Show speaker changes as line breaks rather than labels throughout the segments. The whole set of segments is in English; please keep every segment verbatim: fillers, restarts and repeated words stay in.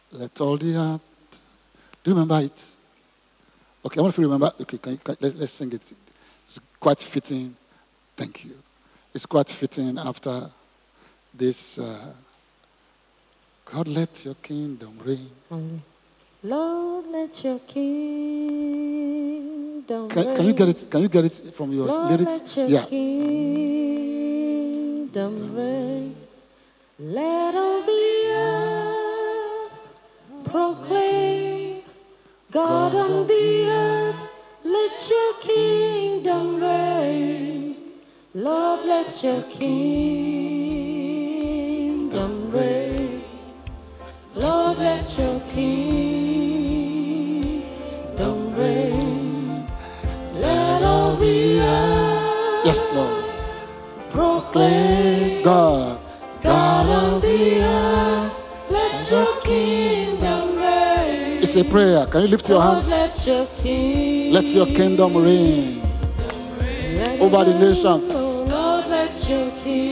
Let all the earth. Do you remember it? Okay, I want to remember. Okay, can you, can, let, let's sing it. It's quite fitting. Thank you. It's quite fitting after this. Uh, God, let your kingdom reign.
Um, Lord, let your kingdom
Can,
reign.
can you get it? Can you get it from your
Lord,
lyrics?
let your
Yeah.
kingdom reign. Let all the earth proclaim God on the earth. Let your kingdom reign. Lord, let your kingdom reign. Lord, let your kingdom reign. Let all the earth
Yes, Lord.
proclaim
God.
God of the earth. Let your kingdom reign.
It's a prayer. Can you lift your
Lord,
hands?
let your kingdom
Let your kingdom reign over the nations.
Lord, let your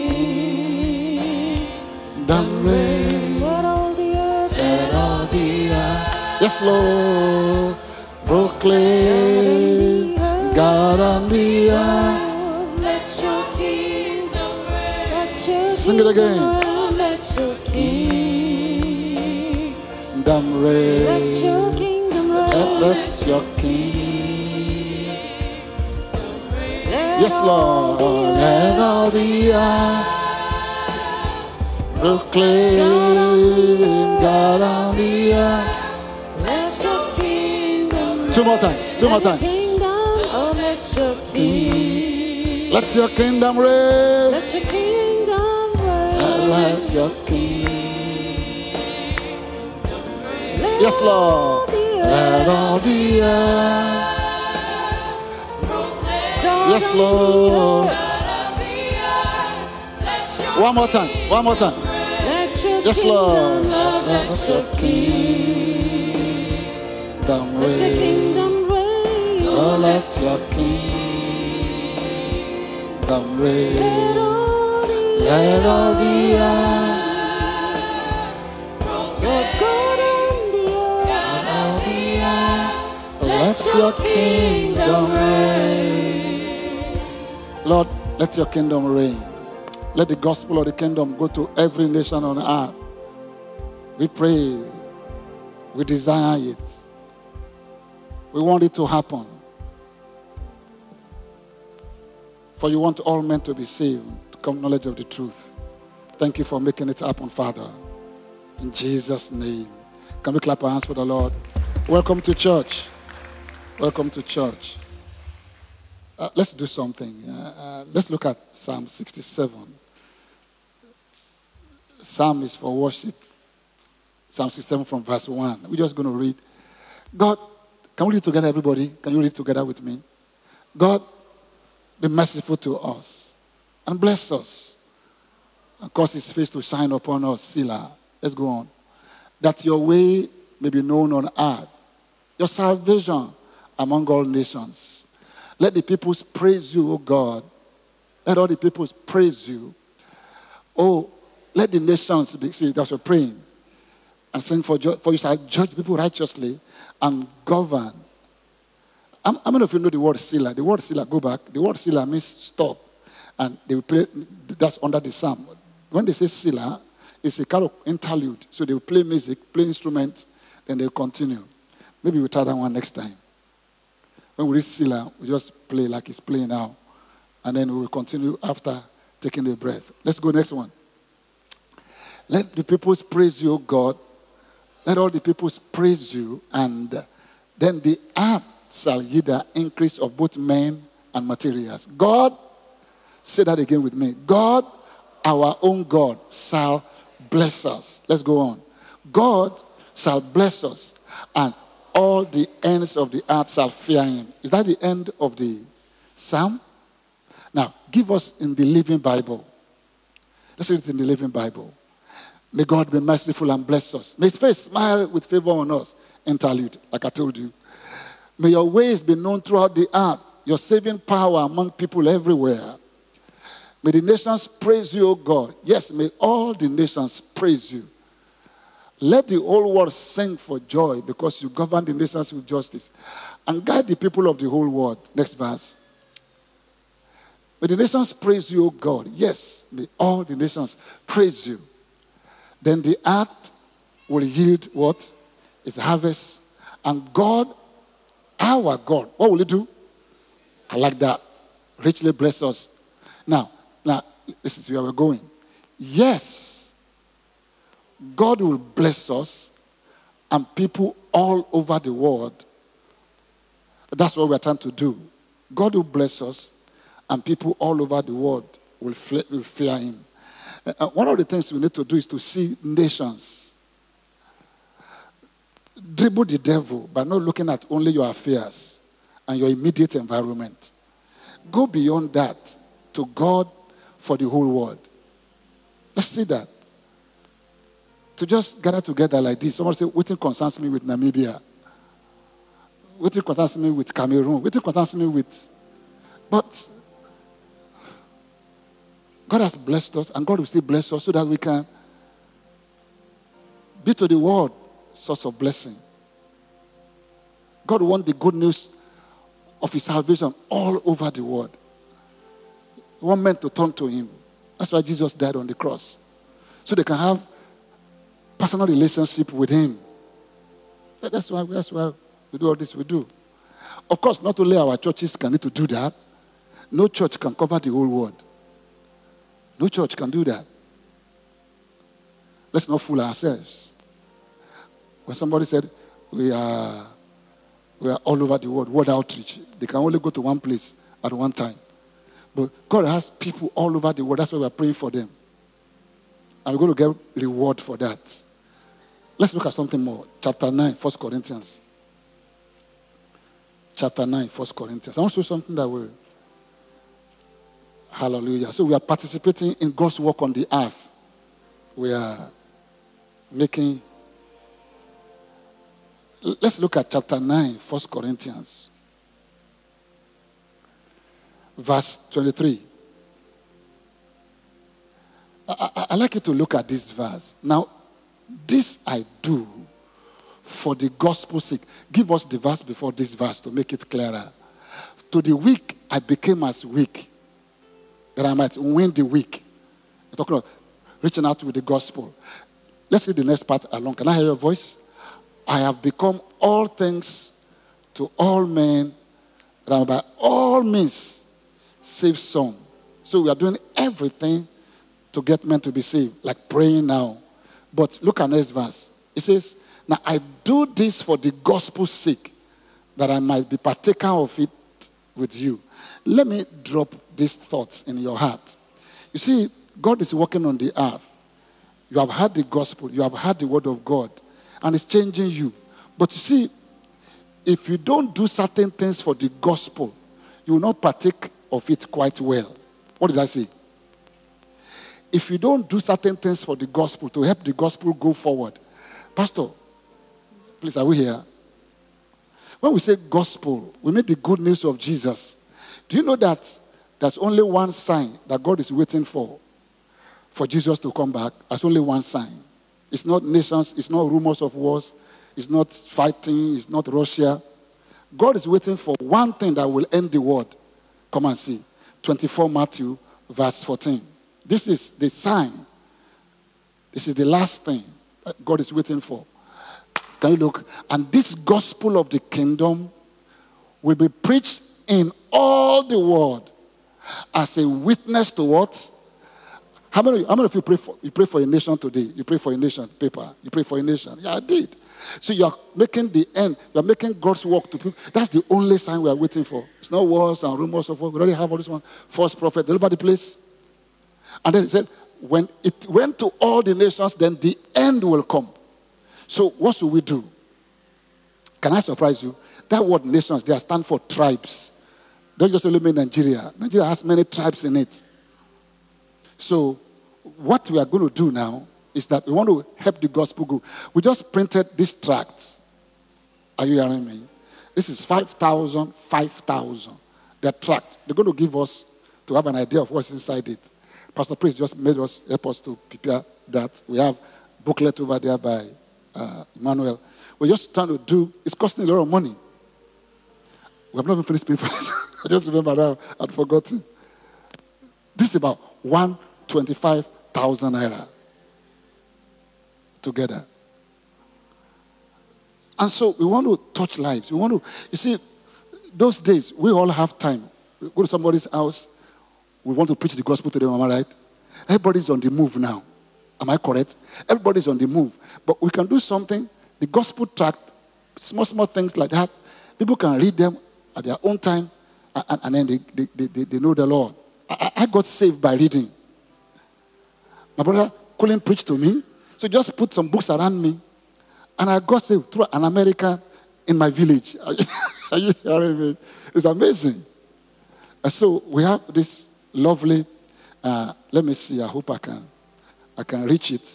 kingdom
reign.
Let all the earth, let all the earth.
Yes, Lord. Proclaim God on the earth.
Let your kingdom reign. Let your
Sing it again.
kingdom reign. Let your kingdom
Kingdom reign.
Let your kingdom reign.
Let, let your king. Yes, Lord. Let all the earth proclaim God on the earth.
Let your kingdom
Two more times. Two more times.
kingdom. Oh, let your kingdom.
Let your kingdom reign.
Let your kingdom reign.
Let your king. Yes, Lord. Let all the earth. Yes, Lord. One more time. One more time.
Let your
Yes, Lord.
kingdom,
Let your kingdom
let your
reign.
kingdom reign.
Oh, let your kingdom reign. Let all the earth.
Lord God on the earth.
Let your kingdom reign. Lord, let your kingdom reign. Let the gospel of the kingdom go to every nation on earth. We pray. We desire it. We want it to happen. For you want all men to be saved, to come knowledge of the truth. Thank you for making it happen, Father. In Jesus' name. Can we clap our hands for the Lord? Welcome to church. Welcome to church. Uh, let's do something. Uh, uh, let's look at Psalm sixty-seven. Psalm is for worship. Psalm sixty-seven from verse one. We're just going to read. God, can we read together, everybody? Can you read together with me? God, be merciful to us and bless us and cause his face to shine upon us. Selah. Let's go on. That your way may be known on earth, your salvation among all nations. Let the peoples praise you, O God. Let all the peoples praise you. Oh, let the nations be, see, that's what you're praying. And sing for, for you shall judge people righteously and govern. How many of you know the word Selah? The word Selah, go back. The word Selah means stop. And they will play, that's under the psalm. When they say Selah, it's a kind of interlude. So they will play music, play instruments, then they'll continue. Maybe we'll try that one next time. When we read Selah, we just play like it's playing now. And then we will continue after taking a breath. Let's go next one. Let the peoples praise you, O God. Let all the peoples praise you. And then the earth shall yield the increase of both men and materials. God, say that again with me. God, our own God, shall bless us. Let's go on. God shall bless us, and all the ends of the earth shall fear him. Is that the end of the psalm? Now, give us in the Living Bible. Let's read it in the Living Bible. May God be merciful and bless us. May his face smile with favor on us. Interlude, like I told you. May your ways be known throughout the earth, your saving power among people everywhere. May the nations praise you, O God. Yes, may all the nations praise you. Let the whole world sing for joy because you govern the nations with justice and guide the people of the whole world. Next verse. May the nations praise you, O God. Yes, may all the nations praise you. Then the earth will yield what? Its harvest. And God, our God, what will he do? I like that. Richly bless us. Now, now, this is where we're going. Yes, God will bless us and people all over the world. That's what we're trying to do. God will bless us and people all over the world will, fle- will fear him. Uh, one of the things we need to do is to see nations dribble the devil by not looking at only your affairs and your immediate environment. Go beyond that to God for the whole world. Let's see that. To just gather together like this. Someone say, what concerns me with Namibia? What concerns me with Cameroon? What concerns me with... But God has blessed us, and God will still bless us so that we can be to the world source of blessing. God wants the good news of his salvation all over the world. He wants men to turn to him. That's why Jesus died on the cross. So they can have personal relationship with him. That's why, that's why we do all this we do. Of course, not only our churches can need to do that. No church can cover the whole world. No church can do that. Let's not fool ourselves. When somebody said, we are, we are all over the world, world outreach, they can only go to one place at one time. But God has people all over the world. That's why we're praying for them. And we're going to get reward for that. Let's look at something more. Chapter nine, First Corinthians. Chapter nine, First Corinthians. I want to show something that will... Hallelujah. So we are participating in God's work on the earth. We are making... Let's look at chapter nine, First Corinthians. Verse twenty-three. I, I, I like you to look at this verse. Now, this I do for the gospel's sake. Give us the verse before this verse to make it clearer. To the weak, I became as weak, that I might win the weak. We're talking about reaching out with the gospel. Let's read the next part along. Can I hear your voice? I have become all things to all men, that I by all means save some. So we are doing everything to get men to be saved, like praying now. But look at the next verse. It says, now I do this for the gospel's sake, that I might be partaker of it with you. Let me drop these thoughts in your heart. You see, God is working on the earth. You have heard the gospel. You have heard the word of God. And it's changing you. But you see, if you don't do certain things for the gospel, you will not partake of it quite well. What did I say? If you don't do certain things for the gospel, to help the gospel go forward. Pastor, please, are we here? When we say gospel, we mean the good news of Jesus. Do you know that there's only one sign that God is waiting for, for Jesus to come back? There's only one sign. It's not nations, it's not rumors of wars, it's not fighting, it's not Russia. God is waiting for one thing that will end the world. Come and see. twenty-four Matthew, verse fourteen. This is the sign. This is the last thing that God is waiting for. Can you look? And this gospel of the kingdom will be preached in all the world as a witness to what? How many, how many of you pray for, you pray for a nation today? You pray for a nation, paper. You pray for a nation. Yeah, I did. So you are making the end. You are making God's work to people. That's the only sign we are waiting for. It's not wars and rumors of war. We already have all this one. False prophet, deliver the place. And then he said, when it went to all the nations, then the end will come. So what should we do? Can I surprise you? That word nations, they stand for tribes. Don't just only mean Nigeria. Nigeria has many tribes in it. So what we are going to do now is that we want to help the gospel go. We just printed this tract. Are you hearing me? This is five thousand, five thousand. The tract. They're going to give us to have an idea of what's inside it. Pastor Priest just made us, help us to prepare that. We have booklet over there by uh, Emmanuel. We're just trying to do, it's costing a lot of money. We have not even finished paying for this. I just remember now, I'd forgotten. This is about one hundred twenty-five thousand naira together. And so we want to touch lives. We want to, you see, those days, we all have time. We go to somebody's house, we want to preach the gospel to them, am I right? Everybody's on the move now. Am I correct? Everybody's on the move. But we can do something, the gospel tract, small, small things like that. People can read them at their own time, and, and then they, they, they, they know the Lord. I, I got saved by reading. My brother couldn't preach to me, so just put some books around me, and I got saved through an American in my village. Are you hearing me? It's amazing. And so we have this lovely, uh, let me see, I hope I can, I can reach it.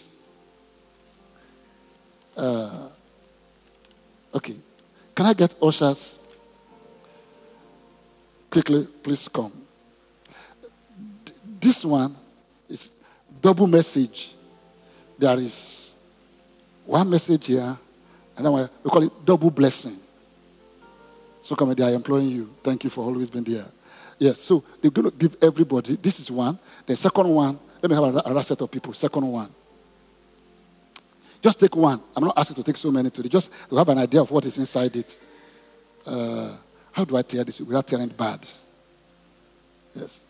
Uh, okay. Can I get ushers? Quickly, please come. D- this one is double message. There is one message here, and then we call it double blessing. So come, they are employing you. Thank you for always being there. Yes, so they're going to give everybody. This is one. The second one, let me have another set of people. Second one. Just take one. I'm not asking to take so many today. Just to have an idea of what is inside it. Uh, how do I tear this without tearing it bad? Yes.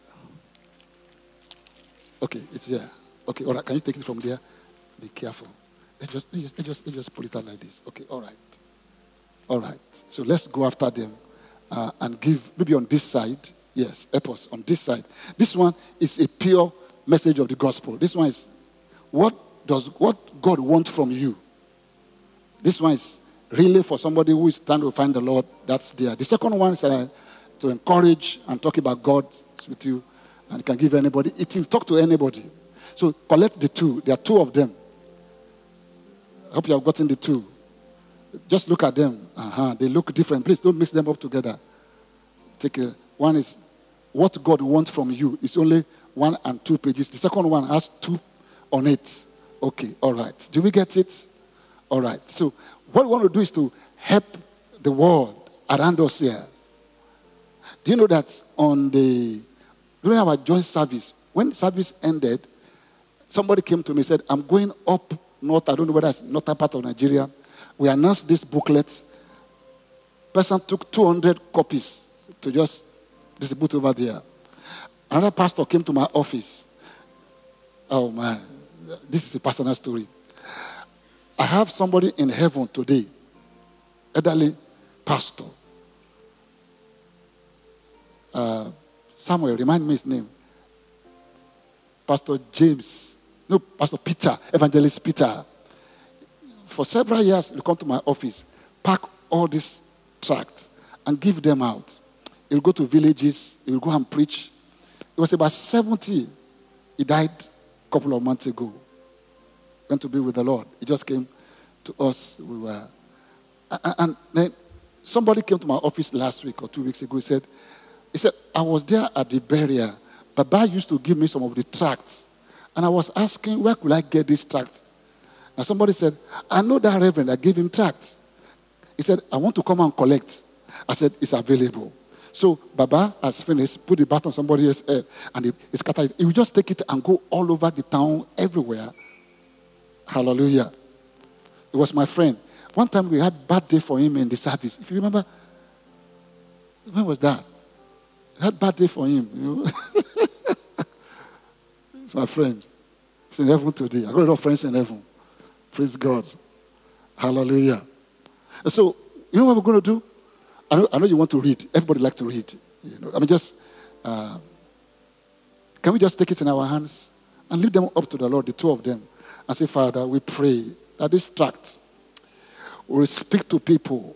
Okay, it's here. Okay, all right. Can you take it from there? Be careful. Let's just, let's just, let's just pull it out like this. Okay, all right. All right. So let's go after them uh, and give, maybe on this side. Yes, help us on this side. This one is a pure message of the gospel. This one is what does what God want from you. This one is really for somebody who is trying to find the Lord. That's there. The second one is uh, to encourage and talk about God with you, and you can give anybody. It will talk to anybody. So collect the two. There are two of them. I hope you have gotten the two. Just look at them. Uh-huh. They look different. Please don't mix them up together. Take a, one is what God wants from you. It's only one and two pages. The second one has two on it. Okay, all right. Do we get it? All right. So what we want to do is to help the world around us here. Do you know that on the, during our joint service, when service ended, somebody came to me and said, I'm going up north. I don't know whether it's northern part of Nigeria. We announced this booklet. Person took two hundred copies to just distribute over there. Another pastor came to my office. Oh, man. This is a personal story. I have somebody in heaven today, elderly pastor. Uh, Samuel, remind me his name. Pastor James. No, Pastor Peter, Evangelist Peter. For several years, he will come to my office, pack all these tracts, and give them out. He will go to villages. He will go and preach. He was about seventy. He died a couple of months ago. Went to be with the Lord. He just came to us. We were, and then somebody came to my office last week or two weeks ago. He said, he said, I was there at the burial. Baba used to give me some of the tracts. And I was asking, where could I get these tracts? And somebody said, I know that reverend, I gave him tracts. He said, I want to come and collect. I said, it's available. So Baba has finished, put the bat on somebody else's head, and he, he scattered it. He will just take it and go all over the town, everywhere. Hallelujah. It was my friend. One time we had birthday for him in the service. If you remember, when was that? We had birthday for him. You know? It's my friend. He's in heaven today. I got a lot of friends in heaven. Praise God. Hallelujah. And so, you know what we're going to do? I know, I know you want to read. Everybody like to read. You know, I mean, just, uh, can we just take it in our hands and leave them up to the Lord, the two of them, and say, Father, we pray that this tract will speak to people,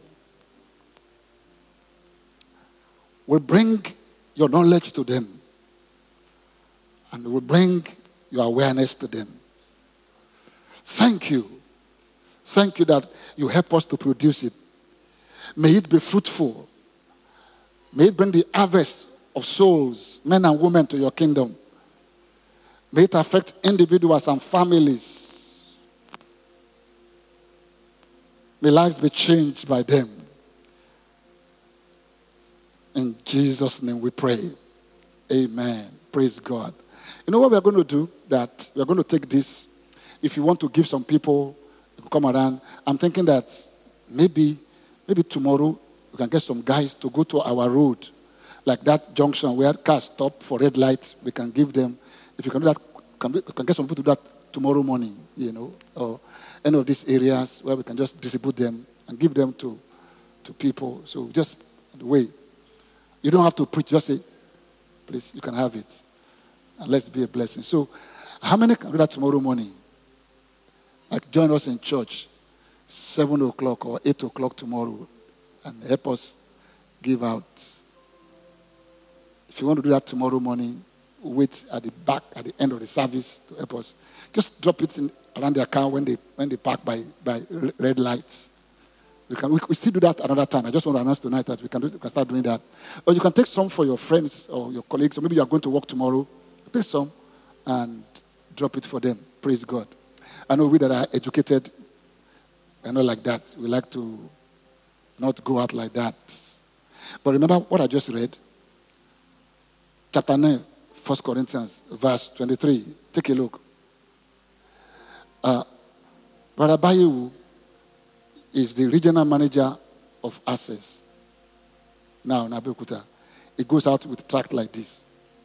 will bring your knowledge to them, and will bring your awareness to them. Thank you. Thank you that you help us to produce it. May it be fruitful. May it bring the harvest of souls, men and women, to your kingdom. May it affect individuals and families. May lives be changed by them. In Jesus' name we pray. Amen. Praise God. You know what we are going to do? That we are going to take this. If you want to give some people, come around. I'm thinking that maybe, maybe tomorrow we can get some guys to go to our road, like that junction where cars stop for red light. We can give them. If you can do that, can we can get some people to do that tomorrow morning. You know, or any of these areas where we can just distribute them and give them to, to people. So just wait. You don't have to preach. Just say, please, you can have it. And let's be a blessing. So how many can do that tomorrow morning? Like join us in church, seven o'clock or eight o'clock tomorrow, and help us give out. If you want to do that tomorrow morning, wait at the back, at the end of the service to help us. Just drop it in, around their car when they when they park by, by red lights. We can we, we still do that another time. I just want to announce tonight that we can do, we can start doing that. Or you can take some for your friends or your colleagues, or maybe you are going to work tomorrow. Take some and drop it for them. Praise God. I know we that are educated are not like that. We like to not go out like that. But remember what I just read? Chapter nine, First Corinthians, verse twenty-three. Take a look. Uh, Brother Bayu is the regional manager of Access. Now in Abeokuta. It goes out with a tract like this.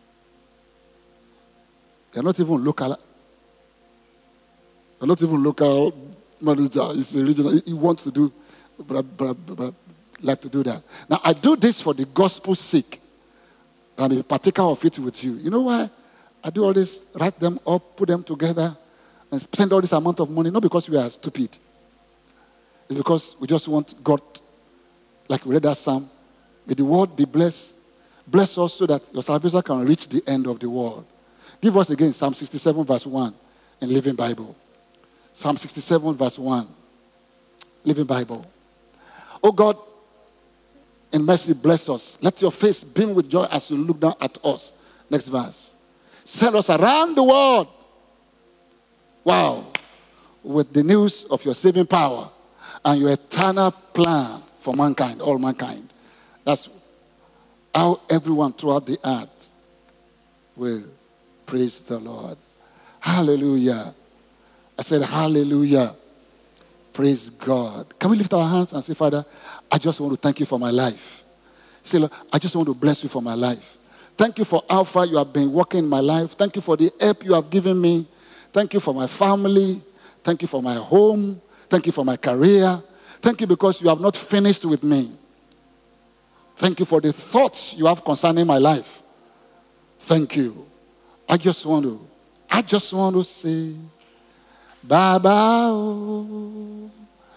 They're not even local. They're not even local manager. It's a regional. He wants to do, blah, blah, blah, blah, like to do that. Now, I do this for the gospel's sake. And a partaker of it with you. You know why I do all this? Write them up, put them together, and spend all this amount of money. Not because we are stupid. It's because we just want God, like we read that psalm, may the world be blessed. Bless us so that your salvation can reach the end of the world. Give us again Psalm sixty-seven verse one in Living Bible. Psalm sixty-seven verse one. Living Bible. Oh God, in mercy bless us. Let your face beam with joy as you look down at us. Next verse. Send us around the world. Wow. With the news of your saving power and your eternal plan for mankind, all mankind. That's how everyone throughout the earth will praise the Lord. Hallelujah. I said hallelujah. Praise God. Can we lift our hands and say, Father, I just want to thank you for my life. Say, Lord, I just want to bless you for my life. Thank you for how far you have been working in my life. Thank you for the help you have given me. Thank you for my family. Thank you for my home. Thank you for my career. Thank you because you have not finished with me. Thank you for the thoughts you have concerning my life. Thank you. I just want to, I just want to say, Baba, oh,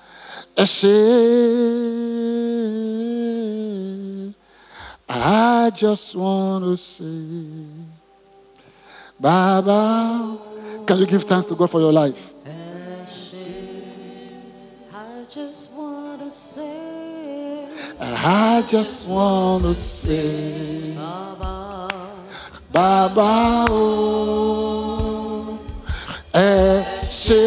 Eshe. I just want to say, Baba. Can you give thanks to God for your life?
I just want to say,
I just want to say,
Baba,
Baba, oh, Eshe.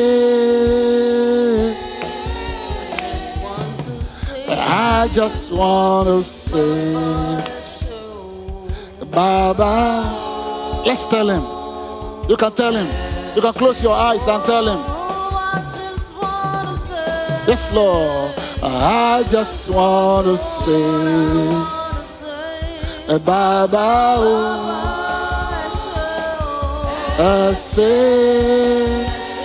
I just want to say, Baba. Let's tell him. You can tell him. You can close your eyes and tell him. Yes, Lord. I just want to say, Baba, oh, I say,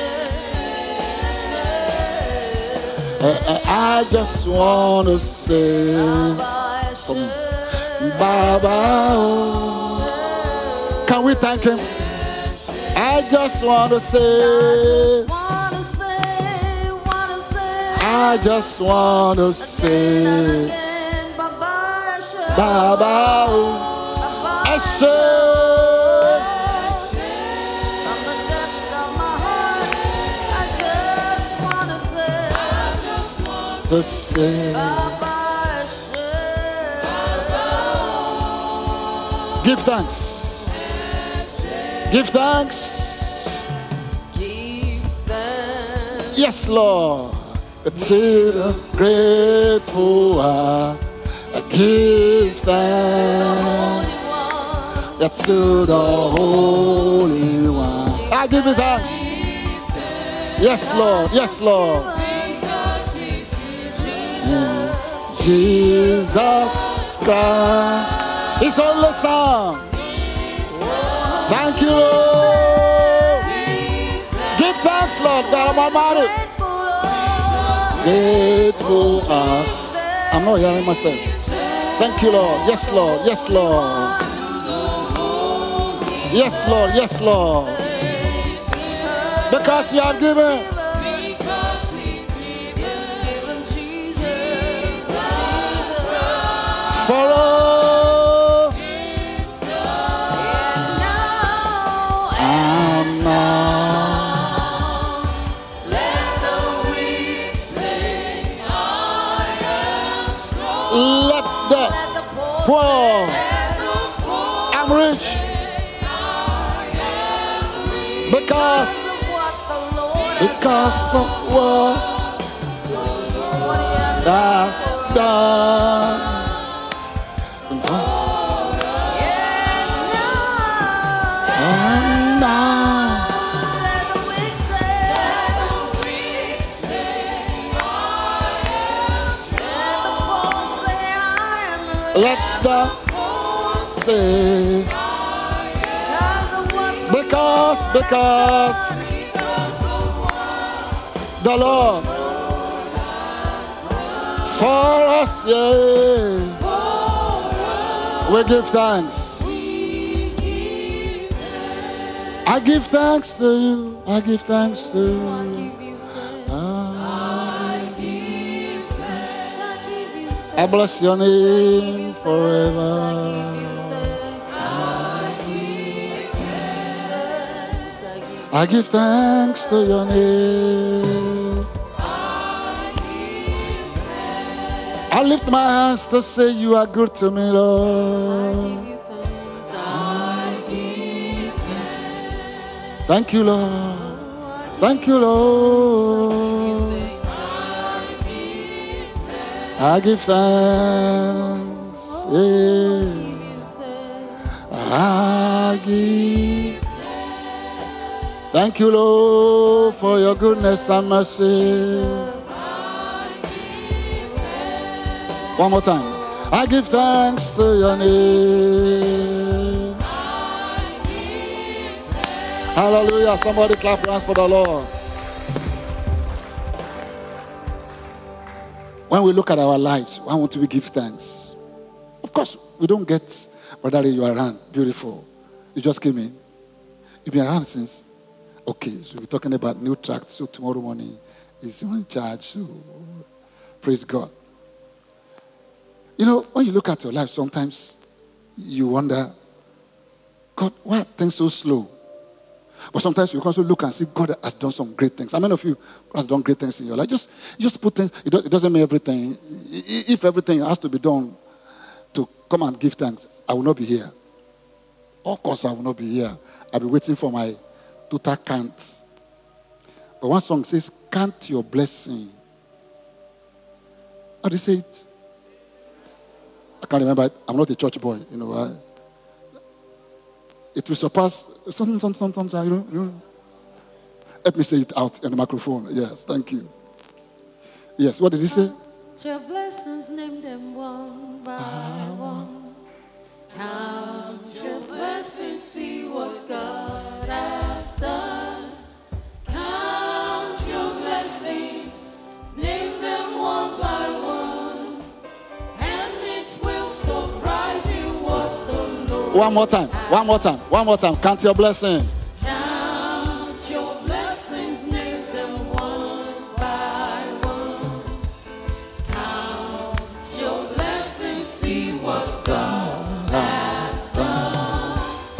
I just want to say, Baba, oh. Can we thank him? I just want to say, I just want to say, Baba, oh, I say, to say, give thanks. Give thanks.
give thanks.
Yes, Lord. With a grateful heart, I give thanks. That's to the Holy One. I give you thanks. Yes, Lord. Yes, Lord. Jesus Christ. It's all the song. Thank you, Lord. Give thanks, Lord. God Almighty. Grateful heart. I'm not hearing myself. Thank you, Lord. Yes, Lord. Yes, Lord. Yes, Lord. Yes, Lord. Because you have given. For all. And now.
Let the weak say, I am strong.
Let the poor. I'm rich. Because. Because of what that's done. And now, let the say, because, because the Lord for us, yeah, we give thanks. I give thanks to you. I give thanks to you. Ah. I bless your name forever. I give thanks to your name. I lift my hands to say you are good to me, Lord. Thank you, Lord. Thank you, Lord. I give thanks. Yeah. I give. Thank you, Lord, for your goodness and mercy. One more time. I give thanks to your name. Hallelujah. Somebody clap your hands for the Lord. When we look at our lives, why won't we give thanks? Of course, we don't get, Brother Ray, you are around. Beautiful. You just came in. You've been around since. Okay, so we're talking about new tract. So tomorrow morning, he's in charge. So praise God. You know, when you look at your life, sometimes you wonder, God, why are things so slow? But sometimes you can also look and see God has done some great things. How many of you God has done great things in your life? Just, just put things, it doesn't mean everything. If everything has to be done to come and give thanks, I will not be here. Of course, I will not be here. I'll be waiting for my total count. But one song says, count your blessing. How do you say it? I can't remember it. I'm not a church boy, you know. I, it will surpass something, something, something, you know, you know. Let me say it out in the microphone. Yes, thank you. Yes, what did he say?
Count your blessings, name them one by one. Count your blessings, see what God has done. Count your blessings, name them one by one. And it will surprise you what the Lord.
One more time, one more time, one more time. Count your blessing.
Count your blessings, name them one by one. Count your blessings, see what God has done.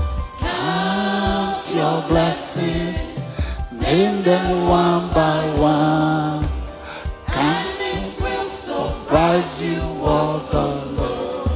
Count
Your blessings, name them one by one. Count
and it will
rise you what the Lord.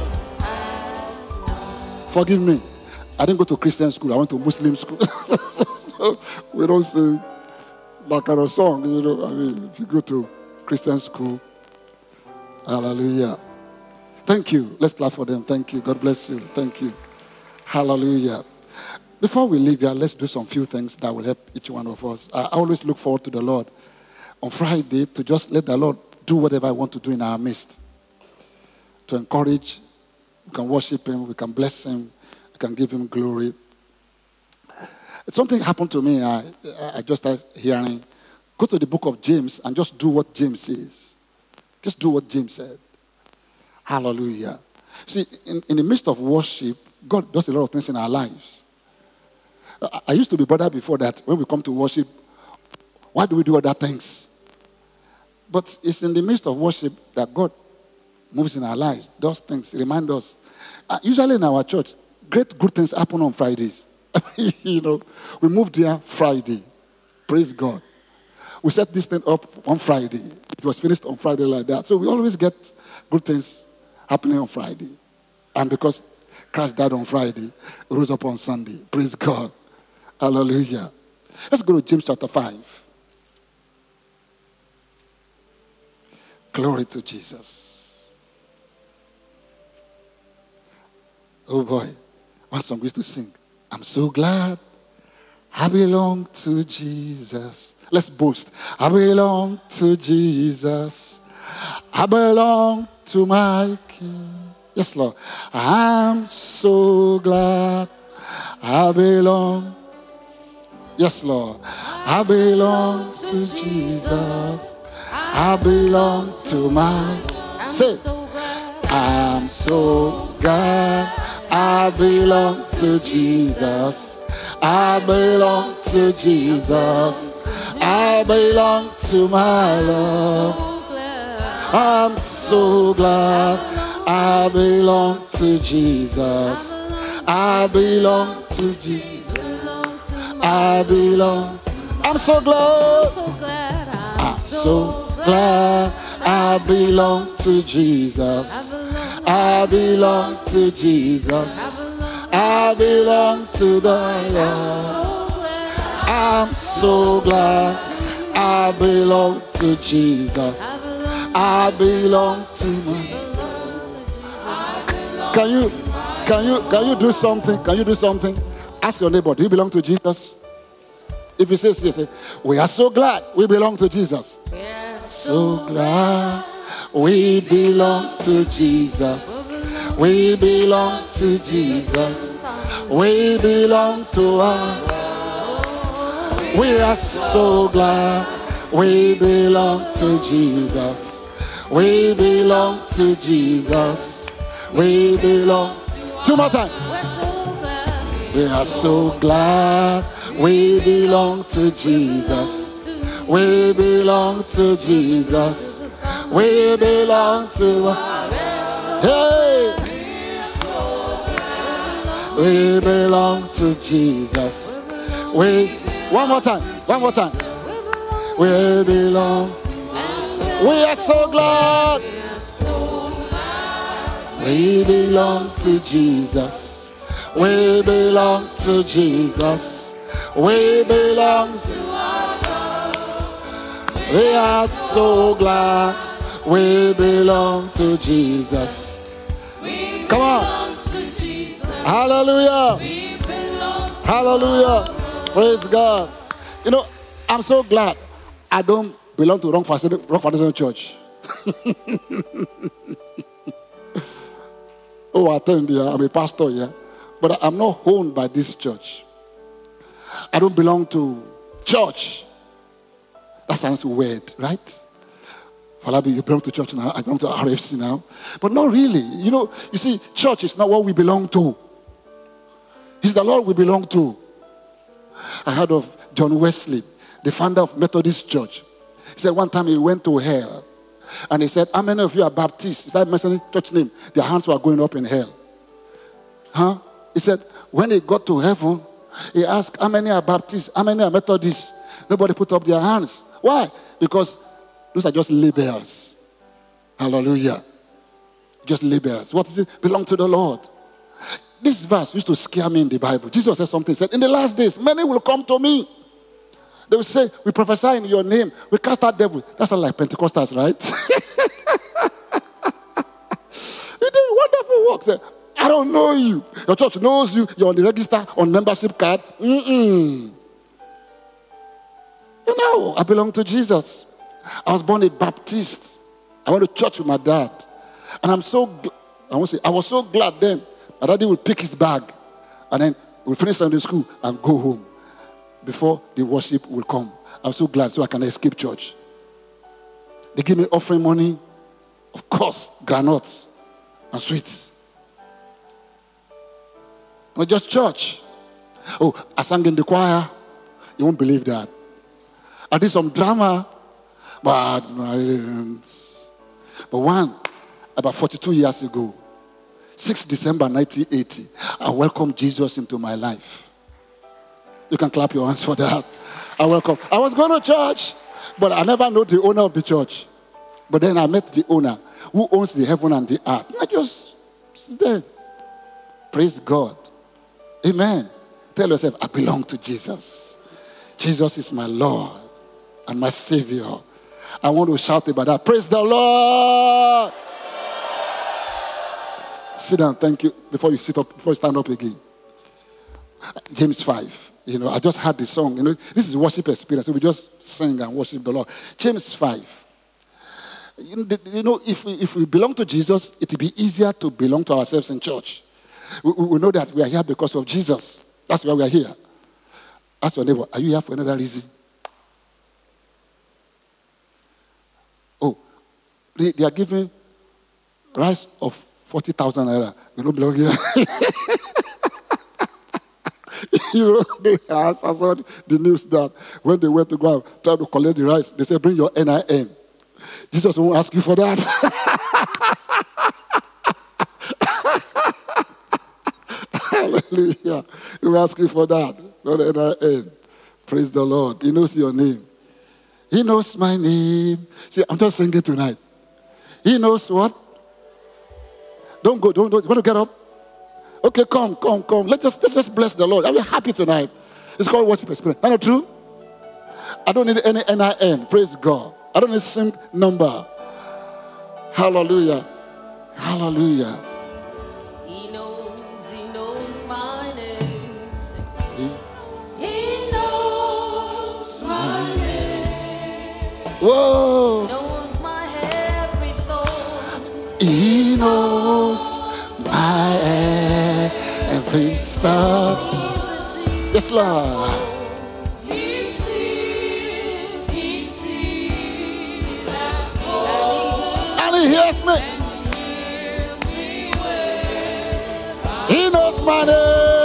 Forgive me. I didn't go to Christian school. I went to Muslim school. So we don't sing that kind of song, you know. I mean, if you go to Christian school. Hallelujah. Thank you. Let's clap for them. Thank you. God bless you. Thank you. Hallelujah. Before we leave here, let's do some few things that will help each one of us. I always look forward to the Lord on Friday to just let the Lord do whatever I want to do in our midst. To encourage, we can worship him, we can bless him, we can give him glory. Something happened to me, I, I just started hearing. Go to the book of James and just do what James says. Just do what James said. Hallelujah. See, in, in the midst of worship, God does a lot of things in our lives. I, I used to be bothered before that when we come to worship, why do we do other things? But it's in the midst of worship that God moves in our lives, does things, remind us. Uh, usually in our church, great good things happen on Fridays. You know, we moved here Friday. Praise God. We set this thing up on Friday. It was finished on Friday like that. So we always get good things happening on Friday. And because Christ died on Friday, rose up on Sunday. Praise God. Hallelujah. Let's go to James chapter five. Glory to Jesus. Oh boy. One song we used to sing. I'm so glad I belong to Jesus. Let's boast. I belong to Jesus. I belong to my King. Yes, Lord. I'm so glad I belong. Yes, Lord. I belong to Jesus. I belong to my. Say, I'm so glad I belong to Jesus. I belong to Jesus. I belong to my Lord. I'm so glad I belong to Jesus. I belong to Jesus. I belong. I'm so glad. I'm so glad I belong to Jesus. I belong to Jesus. I belong to the Lord. I'm so glad I belong to Jesus. I belong to my. Can you, can you, can you do something? Can you do something? Ask your neighbor, do you belong to Jesus? If he says yes, say, we are so glad we belong to Jesus. Yes, so glad we belong to Jesus. We belong to Jesus. We belong to our. We are so glad we belong to Jesus. We belong to Jesus. We belong. Two more times. We are so glad we belong to Jesus. We belong to Jesus. We belong to. Hey! We belong to Jesus. We. One more time. One more time. We belong. We are so glad. We belong to Jesus. We belong to Jesus. We belong to our God. We are so glad we belong to Jesus. Come on. Hallelujah. Hallelujah. Praise God. You know, I'm so glad I don't belong to wrong Foundation Church. Oh, I attend here. I'm a pastor here. But I'm not owned by this church. I don't belong to church. That sounds weird, right? Falabi, you belong to church now. I belong to R F C now. But not really. You know, you see, church is not what we belong to. It's the Lord we belong to. I heard of John Wesley, the founder of Methodist Church. He said one time he went to hell. And he said, how many of you are Baptists? He started mentioning church name. Their hands were going up in hell. Huh? He said, when he got to heaven, he asked, how many are Baptists? How many are Methodists? Nobody put up their hands. Why? Because those are just labels. Hallelujah. Just labels. What is it? Belong to the Lord. This verse used to scare me in the Bible. Jesus said something. He said, in the last days, many will come to me. They will say, we prophesy in your name. We cast out devil. That's not like Pentecostals, right? You do wonderful works. I don't know you. Your church knows you. You're on the register, on membership card. Mm-mm. You know, I belong to Jesus. I was born a Baptist. I went to church with my dad. And I'm so, gl- I won't say, I was so glad then. My daddy would pick his bag. And then we'll finish Sunday school and go home before the worship will come. I'm so glad so I can escape church. They give me offering money. Of course, granuts and sweets. Not just church. Oh, I sang in the choir. You won't believe that. I did some drama. But, but one, about forty-two years ago, sixth of December nineteen eighty, I welcomed Jesus into my life. You can clap your hands for that. I welcome. I was going to church, but I never know the owner of the church. But then I met the owner who owns the heaven and the earth. I just sit there. Praise God. Amen. Tell yourself, I belong to Jesus. Jesus is my Lord and my Savior. I want to shout about that. Praise the Lord. Sit down. Thank you. Before you sit up, before you stand up again. James five. You know, I just heard the song. You know, this is worship experience. So we just sing and worship the Lord. James five. You know, if we, if we belong to Jesus, it will be easier to belong to ourselves in church. We, we know that we are here because of Jesus. That's why we are here. Ask your neighbor, are you here for another reason? Oh, they, they are giving rice of forty thousand naira. You don't belong here. You know, they asked, I saw the news that when they went to go and try to collect the rice, they said, bring your N I N. Jesus won't ask you for that. Hallelujah. He will ask you for that. Not N I N. Praise the Lord. He knows your name. He knows my name. See, I'm just singing tonight. He knows what? Don't go. Don't, don't. You want to get up? Okay, come, come, come. Let's just, let's just bless the Lord. Are we happy tonight? It's called worship experience. Is that not true? I don't need any N I N. Praise God. I don't need SIM number. Hallelujah. Hallelujah.
He knows, he knows my name.
He,
He knows my name.
whoa.
Knows my every thought.
He knows my every thought.
He's a Jesus.
Yes, Lord.
He sees, he sees that voice.
And he hears me. He knows my name.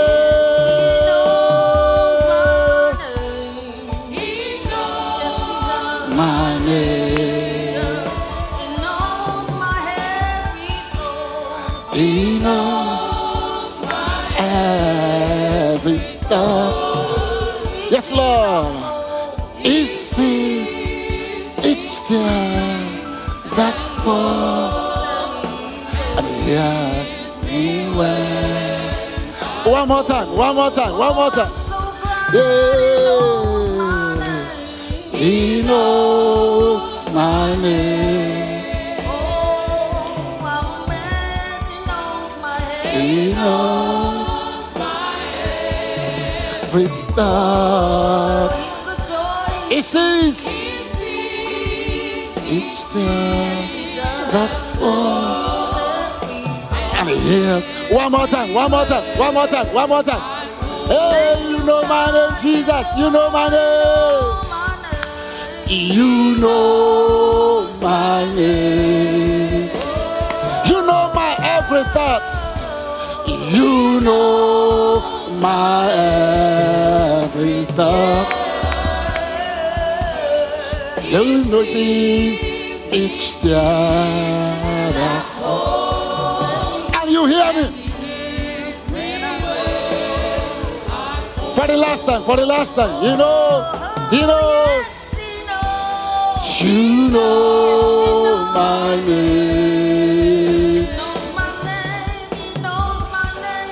He knows
My name.
He knows my every thought.
He knows every thought. Yes, Lord. He sees each tear that falls. And he hears me well. One more time, one more time, one more time. Yeah. He knows my name. He knows every thought. He sees each step that falls. And he hears. One more time, one more time, one more time, one more time. Hey, you know my name, Jesus. You know my name. You know my name. You know my every thought. You know my every thought. You know each step. And you hear me. For the last time, for the last time. You know, he knows. You know my name.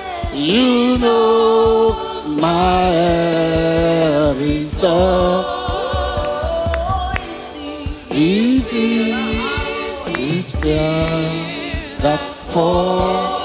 You know my every thought. his tears that fall.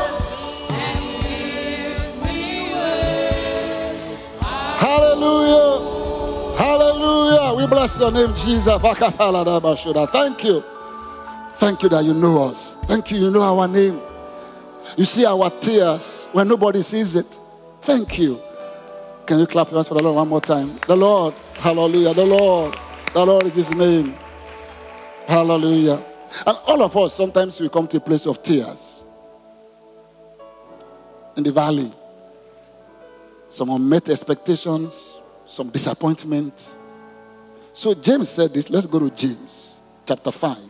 Hallelujah. Hallelujah. We bless your name, Jesus. Thank you. Thank you that you know us. Thank you, you know our name. You see our tears when nobody sees it. Thank you. Can you clap your hands for the Lord one more time? The Lord. Hallelujah. The Lord. The Lord is his name. Hallelujah. And all of us, sometimes we come to a place of tears. In the valley. Some unmet expectations, some disappointment. So James said this. Let's go to James chapter five.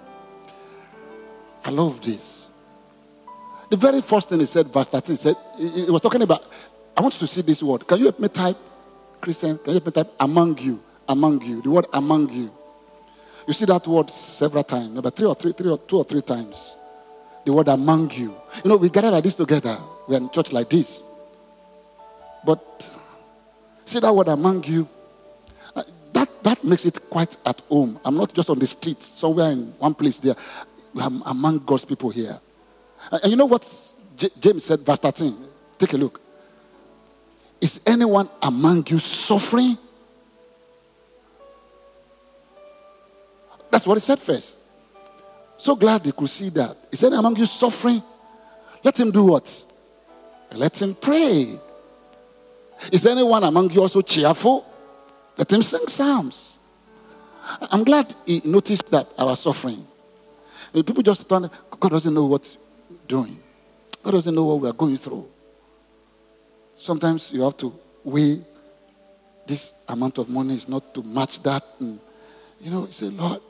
I love this. The very first thing he said, verse thirteen, said, he was talking about, I want you to see this word. Can you help me type, Christian? Can you help me type among you? Among you. The word among you. You see that word several times, maybe three or three, three or two or three times. The word among you. You know, we gather like this together. We are in church like this. But see that word among you, uh, that, that makes it quite at home. I'm not just on the street, somewhere in one place there. I'm among God's people here. And, and you know what J- James said, verse thirteen? Take a look. Is anyone among you suffering? That's what he said first. So glad you could see that. Is anyone among you suffering? Let him do what? Let him pray. Is anyone among you also cheerful? Let him sing psalms. I'm glad he noticed that our suffering. People just turn, God doesn't know what we're doing. God doesn't know what we are going through. Sometimes you have to weigh this amount of money is not to match that. And, you know, you say, Lord.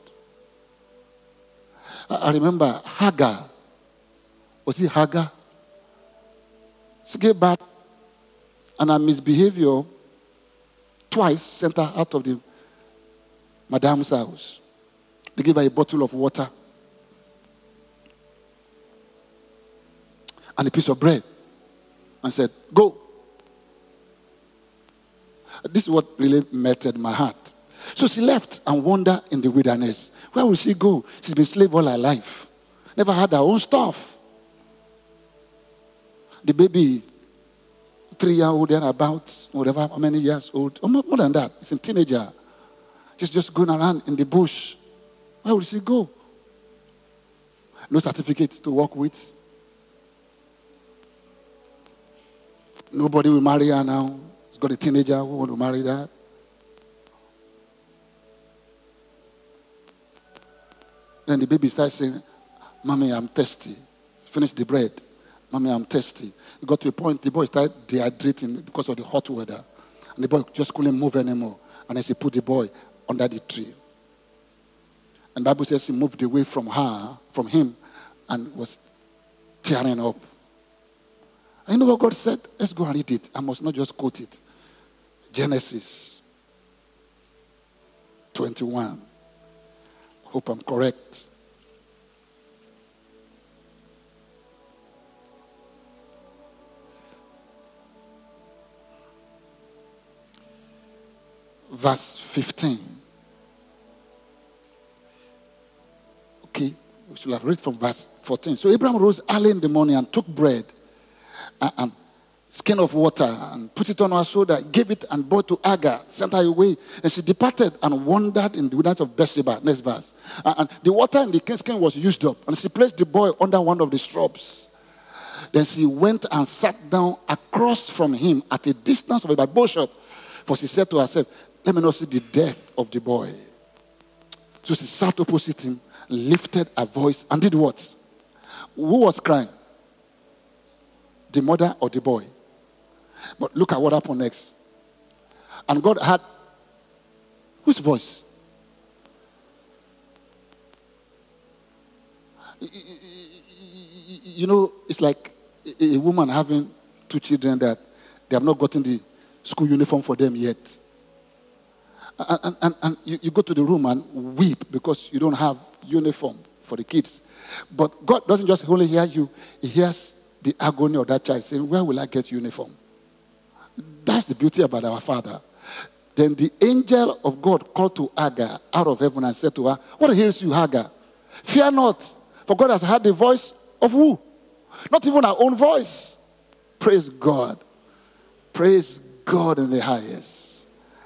I, I remember Hagar. Was it Hagar? She gave back. And her misbehavior twice sent her out of the madam's house. They gave her a bottle of water and a piece of bread and said, go. This is what really melted my heart. So she left and wandered in the wilderness. Where will she go? She's been slave all her life. Never had her own stuff. The baby, three-year-old, there about, whatever, how many years old, or more, more than that. It's a teenager. She's just going around in the bush. Where will she go? No certificate to work with. Nobody will marry her now. She's got a teenager who want to marry that. Then the baby starts saying, Mommy, I'm thirsty. Finish the bread. Mommy, I'm thirsty. It got to a point, the boy started dehydrating because of the hot weather. And the boy just couldn't move anymore. And then she put the boy under the tree. And the Bible says he moved away from her, from him, and was tearing up. And you know what God said? Let's go and read it. I must not just quote it. Genesis twenty-one. Hope I'm correct. Verse fifteen. Okay, we should have read from verse fourteen. So Abraham rose early in the morning and took bread and, and skin of water and put it on her shoulder, gave it and brought to Hagar, sent her away. And she departed and wandered in the wilderness of Beersheba. Next verse. And, and the water in the king's skin was used up. And she placed the boy under one of the shrubs. Then she went and sat down across from him at a distance of about bow shot. For she said to herself, let me not see the death of the boy. So she sat opposite him, lifted her voice, and did what? Who was crying? The mother or the boy? But look at what happened next. And God had whose voice? You know, it's like a woman having two children that they have not gotten the school uniform for them yet. And, and, and, and you, you go to the room and weep because you don't have uniform for the kids. But God doesn't just only hear you, he hears the agony of that child saying, where will I get uniform? That's the beauty about our Father. Then the angel of God called to Hagar out of heaven and said to her, what ails you, Hagar? Fear not, for God has heard the voice of who? Not even our own voice. Praise God. Praise God in the highest.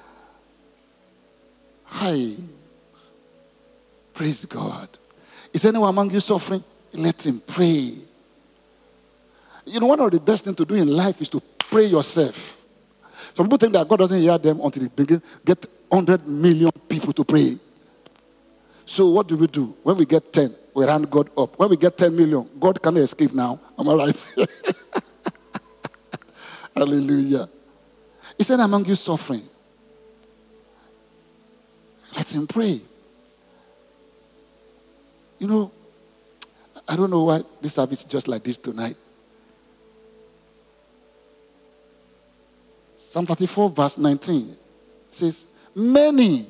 Hi. Praise God. Is anyone among you suffering? Let him pray. You know, one of the best things to do in life is to pray yourself. Some people think that God doesn't hear them until they begin get one hundred million people to pray. So what do we do? When we get ten, we round God up. When we get ten million, God cannot escape now. Am I right? Hallelujah. He said, among you suffering, let him pray. You know, I don't know why this service is just like this tonight. Psalm thirty-four, verse nineteen says, many.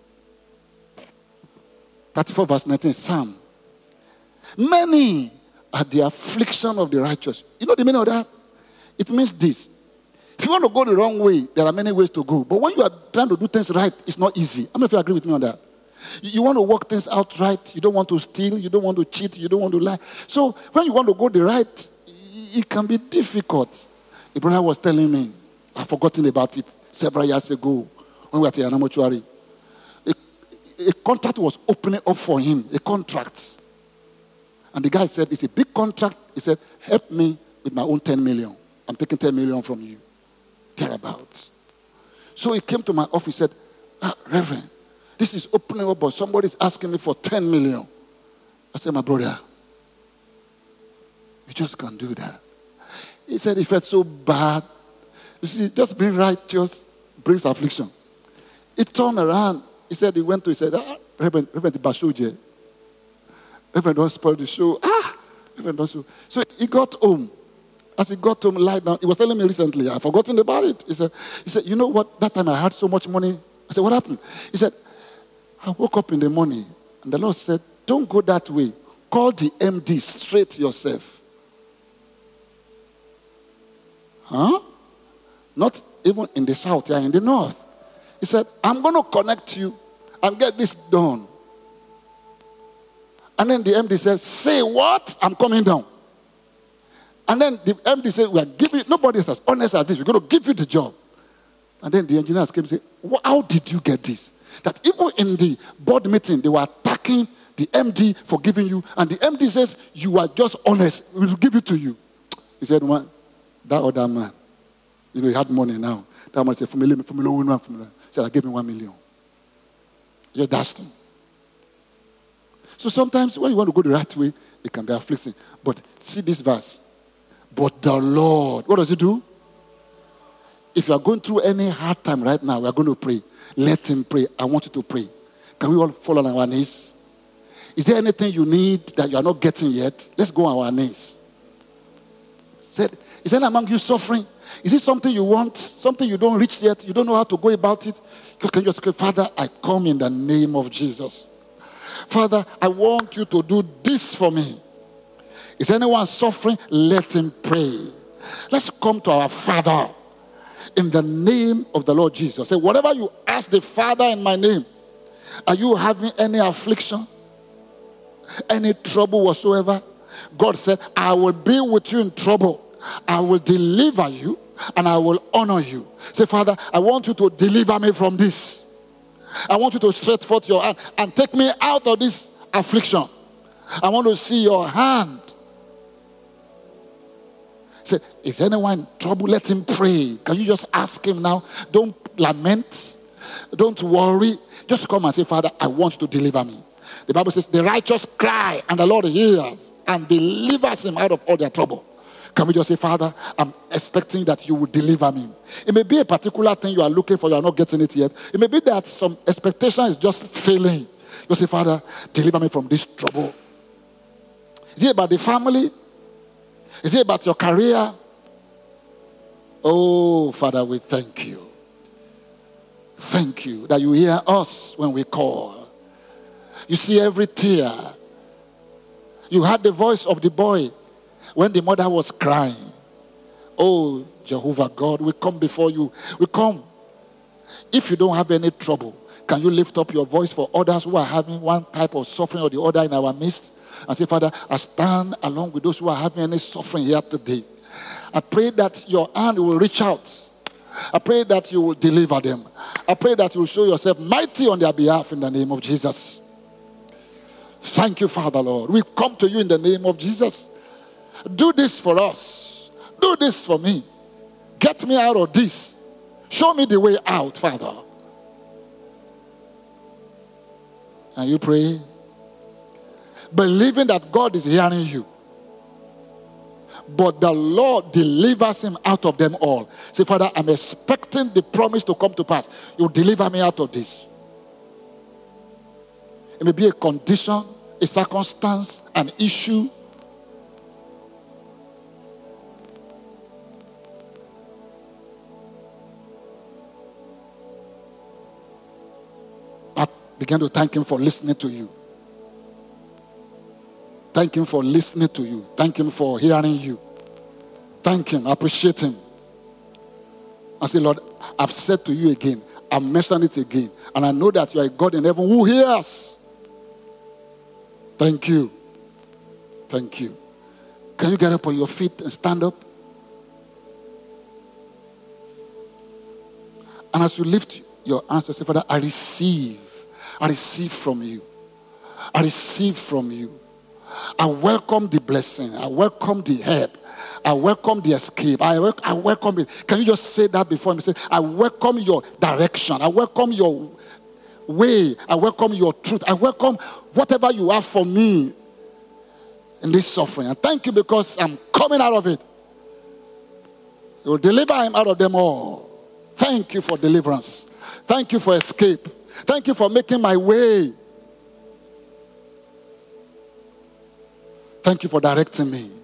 thirty-four, verse nineteen, Psalm. Many are the affliction of the righteous. You know the meaning of that? It means this. If you want to go the wrong way, there are many ways to go. But when you are trying to do things right, it's not easy. How many of you agree with me on that? You, you want to work things out right. You don't want to steal. You don't want to cheat. You don't want to lie. So when you want to go the right, it can be difficult. A brother was telling me, I've forgotten about it several years ago when we were at the Mortuary. A, a contract was opening up for him, a contract. And the guy said, it's a big contract. He said, help me with my own ten million. I'm taking ten million from you. Thereabouts. So he came to my office and said, ah, Reverend, this is opening up, but somebody's asking me for ten million. I said, my brother, you just can't do that. He said, he felt so bad. You see, just being righteous brings affliction. He turned around. He said, he went to, he said, ah, Reverend, Reverend Bashoje. Reverend, don't spoil the show. Ah, Reverend, don't spoil. So he got home. As he got home, lied down. He was telling me recently, I've forgotten about it. He said, he said, you know what? That time I had so much money. I said, what happened? He said, I woke up in the morning, and the Lord said, don't go that way. Call the M D straight yourself. Huh? Not even in the south, yeah, in the north. He said, I'm going to connect you and get this done. And then the M D said, say what? I'm coming down. And then the M D said, we are giving, nobody is as honest as this. We're going to give you the job. And then the engineers came and said, how did you get this? That even in the board meeting, they were attacking the M D for giving you. And the M D says, you are just honest. We will give it to you. He said, man, that other man, you know, he had money now. That man said, for me, for me, for me. He said, I gave him one million. Just dashed him. So sometimes when you want to go the right way, it can be afflicting. But see this verse. But the Lord, what does he do? If you are going through any hard time right now, we are going to pray. Let him pray. I want you to pray. Can we all fall on our knees? Is there anything you need that you are not getting yet? Let's go on our knees. Said, is there among you suffering? Is it something you want? Something you don't reach yet? You don't know how to go about it? You can just say, Father, I come in the name of Jesus. Father, I want you to do this for me. Is anyone suffering? Let him pray. Let's come to our Father in the name of the Lord Jesus. Say, whatever you ask the Father in my name, are you having any affliction? Any trouble whatsoever? God said, I will be with you in trouble. I will deliver you and I will honor you. Say, Father, I want you to deliver me from this. I want you to stretch forth your hand and take me out of this affliction. I want to see your hand. Say, is anyone in trouble? Let him pray. Can you just ask him now? Don't lament. Don't worry. Just come and say, Father, I want you to deliver me. The Bible says, the righteous cry and the Lord hears and delivers him out of all their trouble. Can we just say, Father, I'm expecting that you will deliver me. It may be a particular thing you are looking for, you are not getting it yet. It may be that some expectation is just failing. You say, Father, deliver me from this trouble. Is it about the family? Is it about your career? Oh, Father, we thank you. Thank you that you hear us when we call. You see every tear. You heard the voice of the boy when the mother was crying. Oh, Jehovah God, we come before you. We come. If you don't have any trouble, Can you lift up your voice for others who are having one type of suffering or the other in our midst? And say, Father, I stand along with those who are having any suffering here today. I pray that your hand will reach out. I pray that you will deliver them. I pray that you will show yourself mighty on their behalf in the name of Jesus. Thank you, Father, Lord. We come to you in the name of Jesus. Do this for us. Do this for me. Get me out of this. Show me the way out, Father. And you pray, believing that God is hearing you. But the Lord delivers him out of them all. Say, Father, I'm expecting the promise to come to pass. You deliver me out of this. It may be a condition, a circumstance, an issue. I began to thank him for listening to you. Thank him for listening to you. Thank him for hearing you. Thank him. Appreciate him. I say, Lord, I've said to you again. I've mentioned it again. And I know that you are a God in heaven who hears. Thank you. Thank you. Can you get up on your feet and stand up? And as you lift your hands to say, Father, I receive. I receive from you. I receive from you. I welcome the blessing. I welcome the help. I welcome the escape. I, wel- I welcome it. Can you just say that before me? Say, I welcome your direction. I welcome your way. I welcome your truth. I welcome whatever you have for me in this suffering. And thank you because I'm coming out of it. You will deliver him out of them all. Thank you for deliverance. Thank you for escape. Thank you for making my way. Thank you for directing me.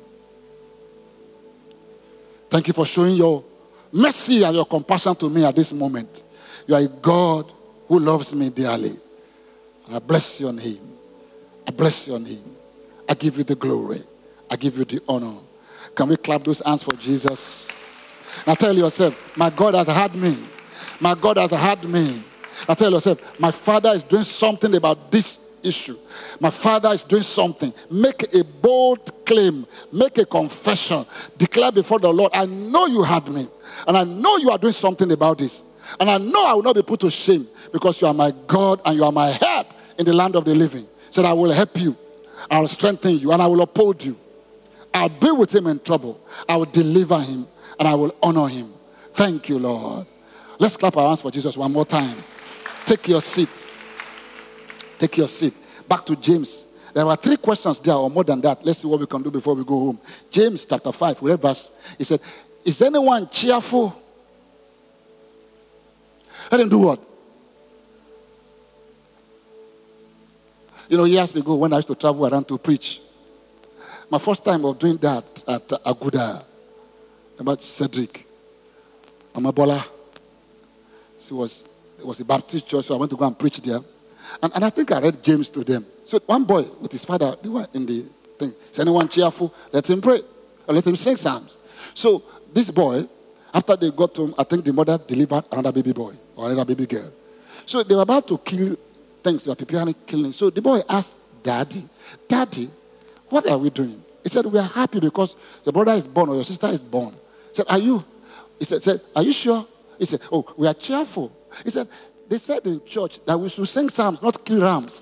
Thank you for showing your mercy and your compassion to me at this moment. You are a God who loves me dearly. And I bless your name. I bless your name. I give you the glory. I give you the honor. Can we clap those hands for Jesus? Now tell yourself, my God has had me. My God has had me. Now tell yourself, my Father is doing something about this issue. My Father is doing something. Make a bold claim. Make a confession. Declare before the Lord, I know you had me. And I know you are doing something about this. And I know I will not be put to shame because you are my God and you are my help in the land of the living. Said, I will help you. I will strengthen you and I will uphold you. I'll be with him in trouble. I will deliver him and I will honor him. Thank you, Lord. Let's clap our hands for Jesus one more time. Take your seat. Take your seat. Back to James. There are three questions there or more than that. Let's see what we can do before we go home. James chapter five, we read verse. He said, is anyone cheerful? Let him do what? You know, years ago when I used to travel around to preach, my first time of doing that at Aguda, about Cedric, Amabola, she was, it was a Baptist church, so I went to go and preach there. And, and I think I read James to them. So one boy with his father, they were in the thing. Is anyone cheerful? Let him pray. Or let him sing psalms. So this boy, after they got home, I think the mother delivered another baby boy or another baby girl. So they were about to kill things. They were preparing killing. So the boy asked, Daddy, Daddy, what are we doing? He said, we are happy because your brother is born or your sister is born. He said, are you? He said, said, are you sure? He said, oh, we are cheerful. He said, they said in church that we should sing psalms, not kill rams.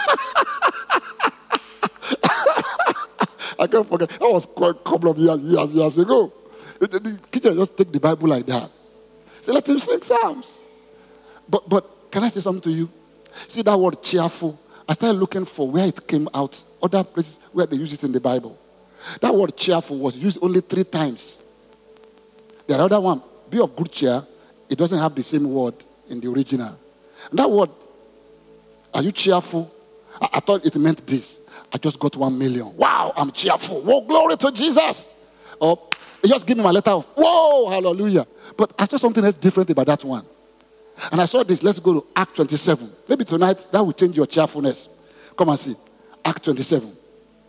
I can't forget. That was quite a couple of years, years, years ago. The, the, the teacher just take the Bible like that. So let him sing psalms. But, but can I say something to you? See that word cheerful? I started looking for where it came out, other places where they use it in the Bible. That word cheerful was used only three times. The other one, be of good cheer, it doesn't have the same word in the original. And that word, are you cheerful? I, I thought it meant this. I just got one million. Wow, I'm cheerful. Whoa, glory to Jesus. Or they just give me my letter of, whoa, hallelujah. But I saw something else different about that one. And I saw this. Let's go to Act twenty-seven. Maybe tonight that will change your cheerfulness. Come and see. Act twenty-seven.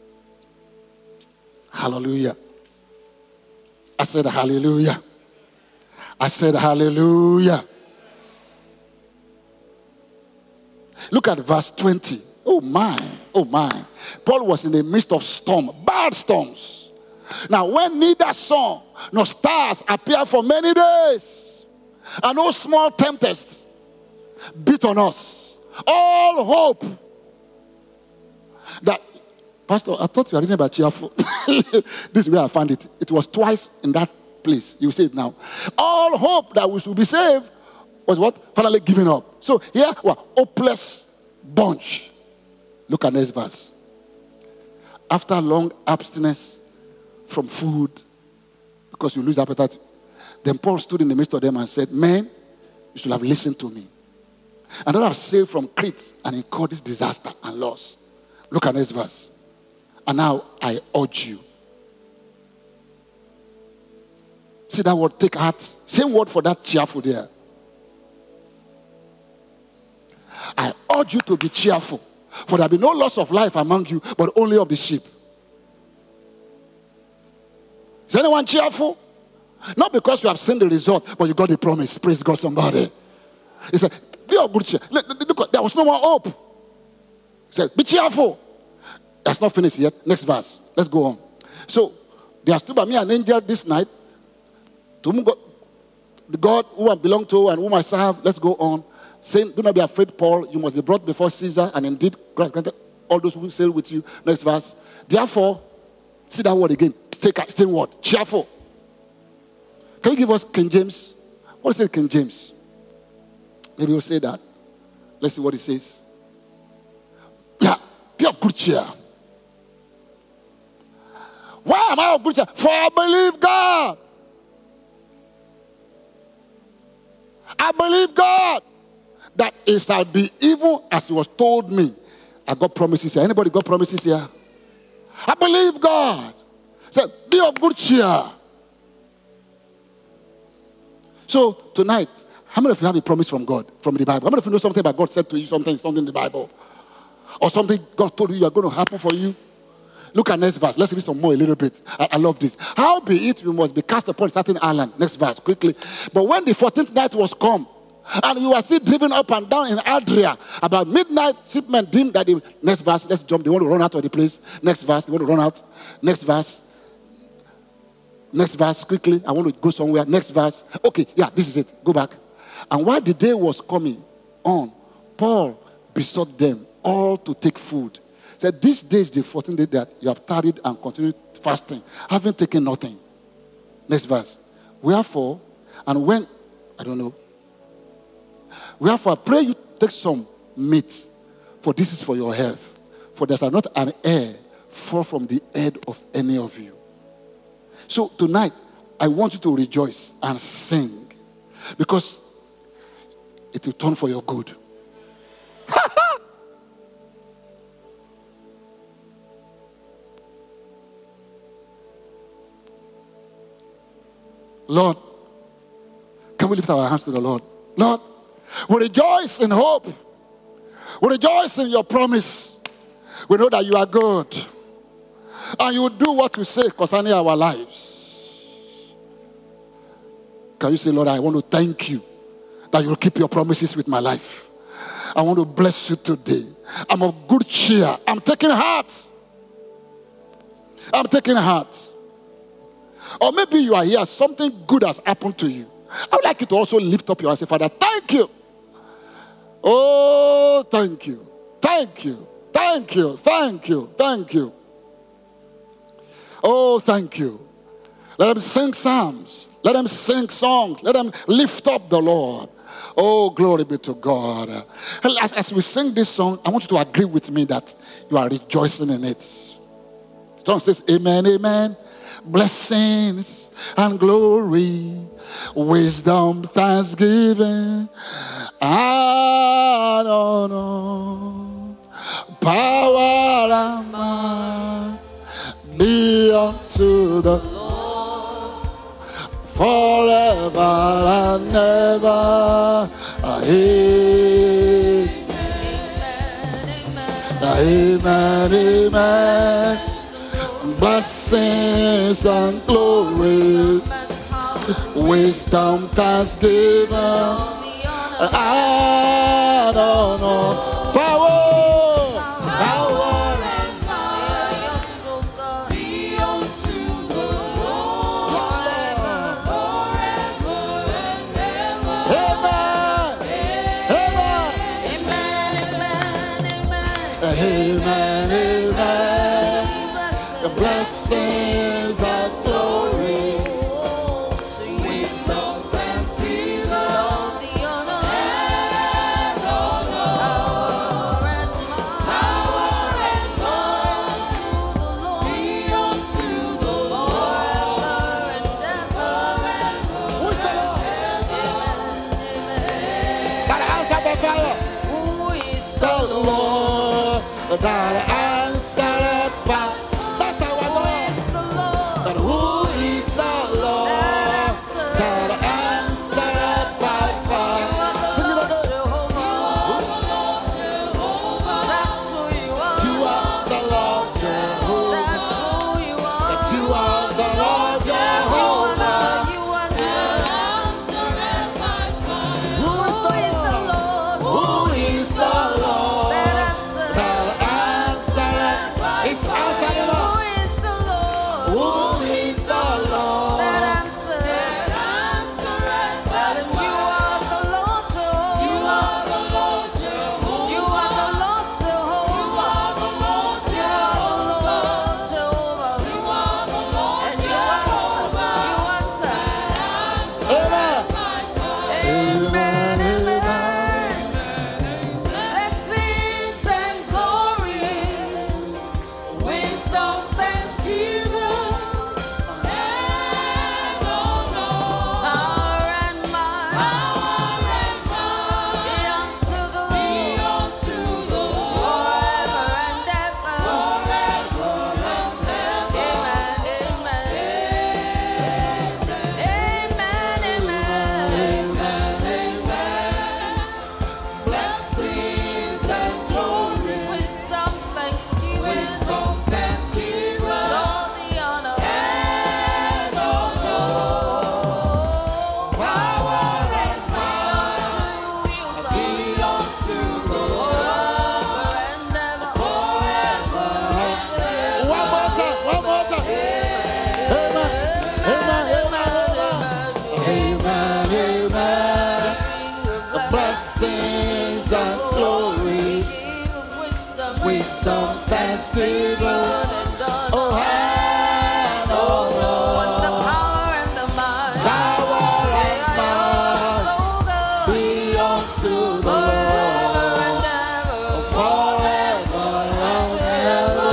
Hallelujah. I said hallelujah. I said hallelujah. Look at verse twenty. Oh my, oh my. Paul was in the midst of storm, bad storms. Now when neither sun nor stars appeared for many days, and no small tempests beat on us, all hope that, Pastor, I thought you were reading about cheerful. This is where I found it. It was twice in that place. You see it now. All hope that we should be saved was what? Finally giving up. So here, well, hopeless bunch. Look at next verse. After long abstinence from food, because you lose appetite, then Paul stood in the midst of them and said, men, you should have listened to me. And then I've sailed from Crete and incurred this disaster and loss. Look at next verse. And now I urge you. See that word, take heart. Same word for that cheerful there. I urge you to be cheerful. For there be no loss of life among you, but only of the sheep. Is anyone cheerful? Not because you have seen the result, but you got the promise. Praise God, somebody. He said, be of good cheer. Look, look, look, there was no more hope. He said, be cheerful. That's not finished yet. Next verse. Let's go on. So, there stood by me an angel this night, to whom God, the God who I belong to and whom I serve. Let's go on. Saying, do not be afraid, Paul. You must be brought before Caesar, and indeed, granted all those who sail with you. Next verse. Therefore, see that word again. Take a same word. Cheerful. Can you give us King James? What is it, King James? Maybe we'll say that. Let's see what it says. Yeah, be of good cheer. Why am I of good cheer? For I believe God. I believe God that it shall be even as He was told me. I got promises here. Anybody got promises here? I believe God. Say, be of good cheer. So tonight, how many of you have a promise from God, from the Bible? How many of you know something about God said to you, something, something in the Bible? Or something God told you you are going to happen for you? Look at next verse. Let's read some more a little bit. I, I love this. How be it, you must be cast upon a certain island. Next verse, quickly. But when the fourteenth night was come, and you are still driven up and down in Adria, about midnight, shipmen deemed that the next verse, let's jump, they want to run out of the place. Next verse, they want to run out. Next verse. Next verse, quickly. I want to go somewhere. Next verse. Okay, yeah, this is it. Go back. And while the day was coming on, Paul besought them all to take food. He said, this day is the fourteenth day that you have tarried and continued fasting, having taken nothing. Next verse. Wherefore, and when, I don't know. Wherefore, I pray you take some meat, for this is for your health. For there shall not an hair fall from the head of any of you. So tonight, I want you to rejoice and sing, because it will turn for your good. Lord, can we lift our hands to the Lord? Lord, we rejoice in hope. We rejoice in your promise. We know that you are good. And you do what you say concerning our lives. Can you say, Lord, I want to thank you that you'll keep your promises with my life. I want to bless you today. I'm of good cheer. I'm taking heart. I'm taking heart. Or maybe you are here, something good has happened to you. I would like you to also lift up your hands and say, Father, thank you. Oh, thank you. Thank you. Thank you. Thank you. Thank you. Oh, thank you. Let them sing psalms. Let them sing songs. Let them lift up the Lord. Oh, glory be to God. As, as we sing this song, I want you to agree with me that you are rejoicing in it. The song says, amen, amen. Blessings and glory, wisdom, thanksgiving, and honor, power and might be unto the Lord forever and ever. Amen. Amen. Amen. Amen. Blessings and glory, wisdom, thanksgiving, I don't know. Power. Power.
Be unto the Lord forever and ever.
Amen. Amen.
Amen, amen, amen.
Amen. The blessings and glory.
Wisdom, thanksgiving, all the honor, and honor, power and might, power and might, to the Lord, be unto the Lord, forever and ever.
Who's the Lord?
Amen, amen.
That answer by fire.
Who is
The
the Lord?
Lord. That answer by. That's our
Who
Lord.
is the Lord?
But who is the Lord? That answer by fire. Sing it again.
That's who you are.
You are the Lord Jehovah.
That's who you are.
That you are the Lord
You
Jehovah.
answer, you answer. Who is the Lord?
Who is the Lord?
That answer.
That answer is answer the
Who
Lord.
is the Lord?
Who is the Lord?
That answer. Tell him you are the Lord Jehovah. You are the Lord Jehovah. You are the Lord Jehovah. You are the Lord Jehovah. You are the Lord Jehovah. And you answer. You answer.
Amen.
Amen, amen. Blessings and glory, wisdom, thanksgiving, and honor, power and might, be unto the Lord, forever and ever. Amen, amen. Amen, amen. Blessings and glory, wisdom, thanksgiving, all the honor, and honor, power and might, be unto the Lord, and ever, forever.
One more time. One more time. Amen. Amen. Amen. Amen. Amen. The blessings and glory. Wisdom, thanksgiving. Oh, and honor.
And the power and the might.
Power and
Yeah,
might.
so good.
Be unto the
Forever
Lord.
and ever.
Forever and ever.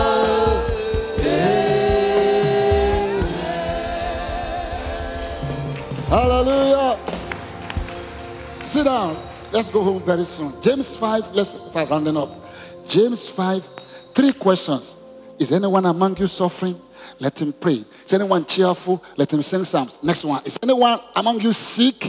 Amen. Hallelujah. Sit down. Let's go home very soon. James five, let's start rounding up. James five, three questions. Is anyone among you suffering? Let him pray. Is anyone cheerful? Let him sing psalms. Next one. Is anyone among you sick?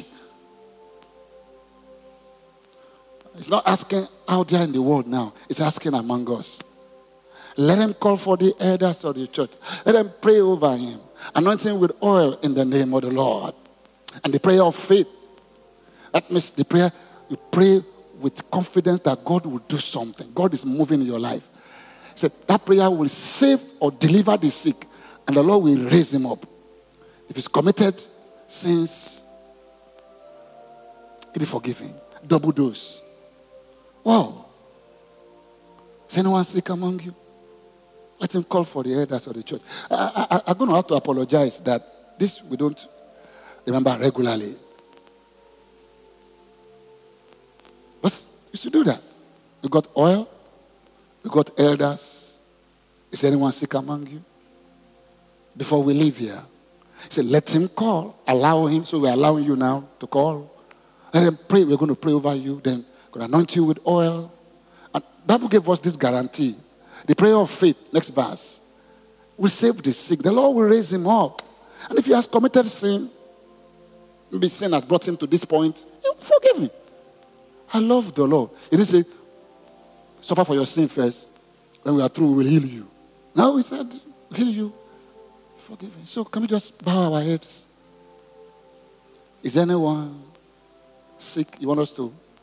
It's not asking out there in the world now. It's asking among us. Let him call for the elders of the church. Let them pray over him. Anoint him with oil in the name of the Lord. And the prayer of faith. That means the prayer, you pray with confidence that God will do something. God is moving in your life. He said that prayer will save or deliver the sick. And the Lord will raise him up. If he's committed sins, he'll be forgiven. Double dose. Wow. Is anyone sick among you? Let him call for the elders of the church. I, I, I'm going to have to apologize that this we don't remember regularly. But you should do that. You got oil. You got elders. Is anyone sick among you? Before we leave here, he said, let him call. Allow him. So we're allowing you now to call. Let him pray. We're going to pray over you. Then we're going to anoint you with oil. And the Bible gave us this guarantee. The prayer of faith, next verse, will save the sick. The Lord will raise him up. And if he has committed sin, maybe sin has brought him to this point, he will forgive him. I love the Lord. He didn't say, suffer for your sin first. When we are through, we will heal you. No, he said, heal you. Forgive him. So can we just bow our heads? Is anyone sick? You want us to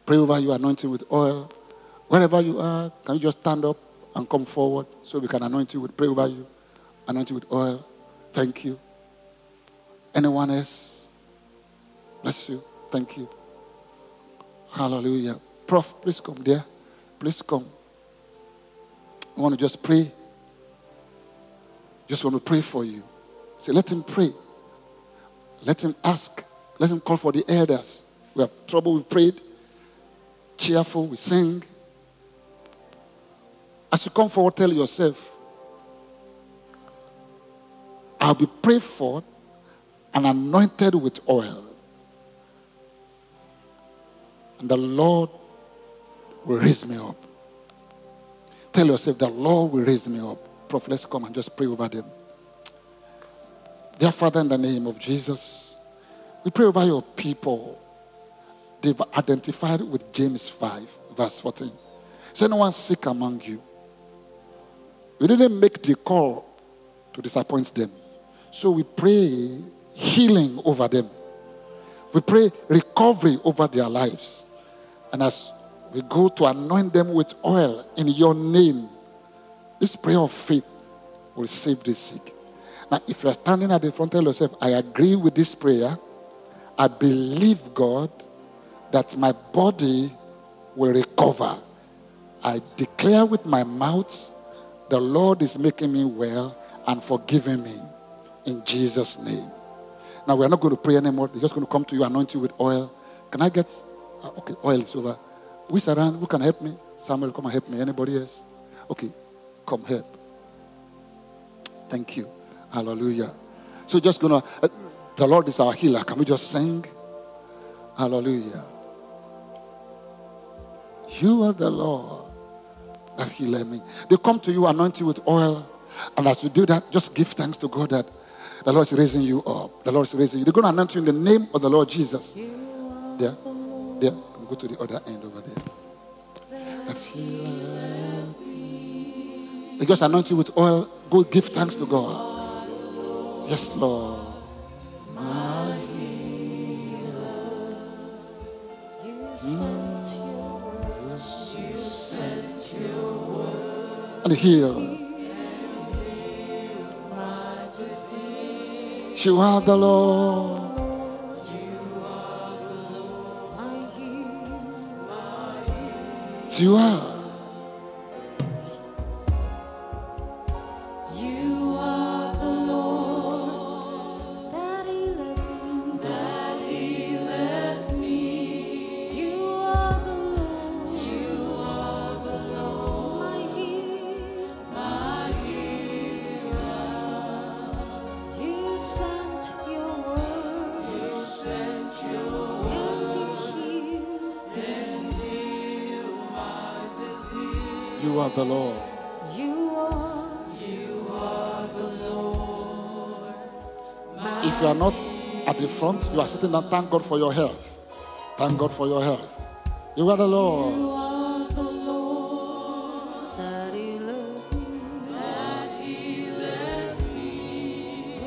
pray over you, anointing with oil. Wherever you are, can you just stand up and come forward so we can anoint you with, pray over you, anoint you with oil. Thank you. Anyone else? Bless you. Thank you. Hallelujah. Prof, please come there. Please come. I want to just pray. Just want to pray for you. Say, let him pray. Let him ask. Let him call for the elders. We have trouble, we prayed. Cheerful, we sing. As you come forward, tell yourself, I'll be prayed for and anointed with oil. And the Lord will raise me up. Tell yourself, the Lord will raise me up. Prophet, let's come and just pray over them. Dear Father, in the name of Jesus, we pray over your people. They've identified with James five, verse fourteen. Is no one sick among you? We didn't make the call to disappoint them. So we pray healing over them. We pray recovery over their lives. And as we go to anoint them with oil in your name, this prayer of faith will save the sick. Now, if you're standing at the front, tell yourself, I agree with this prayer. I believe, God, that my body will recover. I declare with my mouth, the Lord is making me well and forgiving me. In Jesus' name. Now, we're not going to pray anymore. They're just going to come to you, anoint you with oil. Can I get... Uh, okay, oil is over. Who's around? Who can help me? Samuel, come and help me. Anybody else? Okay, come help. Thank you. Hallelujah. So just going to... Uh, the Lord is our healer. Can we just sing? Hallelujah. You are the Lord that healed me. They come to you, anoint you with oil. And as you do that, just give thanks to God that the Lord is raising you up. The Lord is raising you. They're going to anoint you in the name of the Lord Jesus. There. There. Go to the other end over there. That's here. They just anoint you with oil. Go give thanks to God. Yes, Lord. My healer. You sent your word. You sent your word. And heal. You are the Lord. You are the Lord. My healer. My healer. You are. You are the Lord. That He led me. That He led me. You are the Lord. You are the Lord. My healer. My healer. You sent your word. You sent your word. And you healed. And healed my disease. You are the Lord. You are. You are the Lord. If you are not at the front, you are sitting down. Thank God for your health. Thank God for your health. You are the Lord. You are the Lord. That He loved me. That He led me.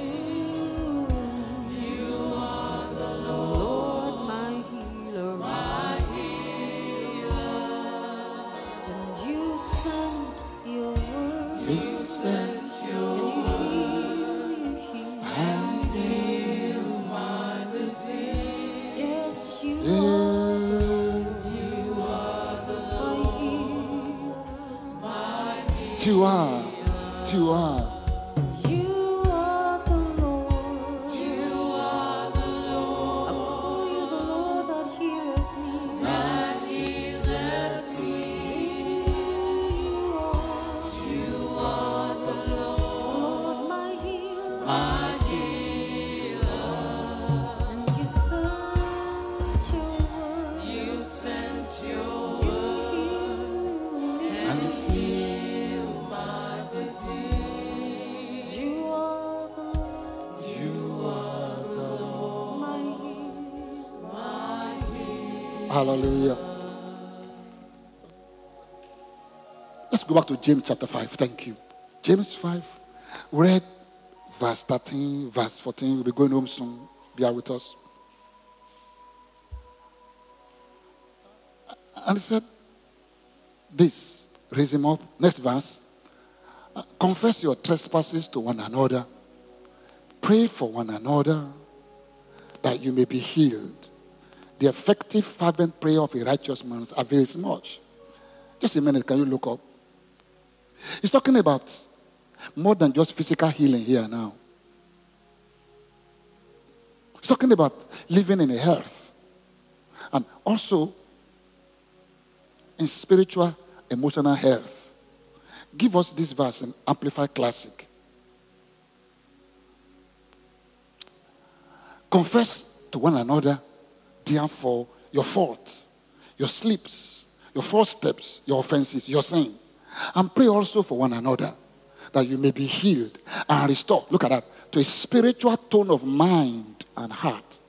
You are the Lord, my healer. My healer. And you sent your word. You sent your word. And healed my disease. Yes, you are. You are the Lord. My healer. You are. You are. You are the Lord. You are the Lord. I call you the Lord that healeth me. That healeth me. You are. You are the Lord. My healer. My healer. And you sent your word. You sent your word. And it healed my disease. You are the Lord. You are the Lord. My healer. My healer. Hallelujah. Let's go back to James chapter five. Thank you. James five. Read verse thirteen, verse fourteen. We'll be going home soon. Bear with us. And he said, this, raise him up. Next verse. Uh, confess your trespasses to one another. Pray for one another that you may be healed. The effective, fervent prayer of a righteous man avails much. Just a minute, can you look up? He's talking about more than just physical healing here now. He's talking about living in a health. And also in spiritual, emotional health. Give us this verse in Amplified Classic. Confess to one another, therefore, your faults, your slips, your false steps, your offenses, your sin. And pray also for one another that you may be healed and restored. Look at that. To a spiritual tone of mind and heart.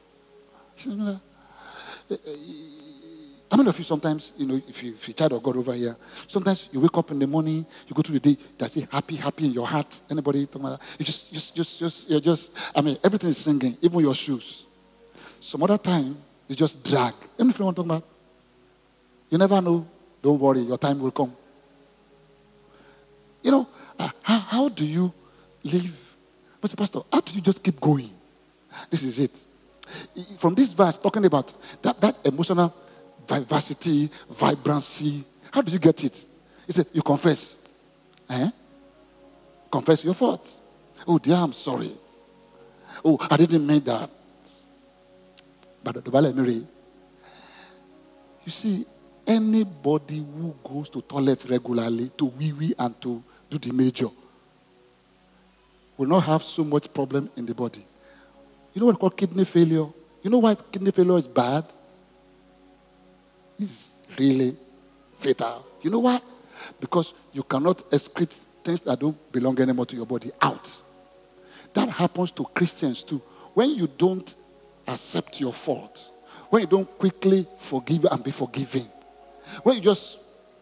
How many of you sometimes, you know, if, you, if you're a child of God over here, sometimes you wake up in the morning, you go through the day, that's it, happy, happy in your heart. Anybody talking about that? You just, just, just, just, you're just, I mean, everything is singing, even your shoes. Some other time, you just drag. How many of you want to talk about? You never know. Don't worry, your time will come. You know, uh, how, how do you live? But Pastor, how do you just keep going? This is it. From this verse, talking about that, that emotional vivacity, vibrancy. How do you get it? He said, you confess. Eh? Confess your faults. Oh, dear, I'm sorry. Oh, I didn't mean that. But the Bible, Mary, you see, anybody who goes to toilet regularly, to wee-wee and to do the major, will not have so much problem in the body. You know what we call kidney failure? You know why kidney failure is bad? It's really fatal. You know why? Because you cannot excrete things that don't belong anymore to your body out. That happens to Christians too. When you don't accept your fault, when you don't quickly forgive and be forgiving, when you just,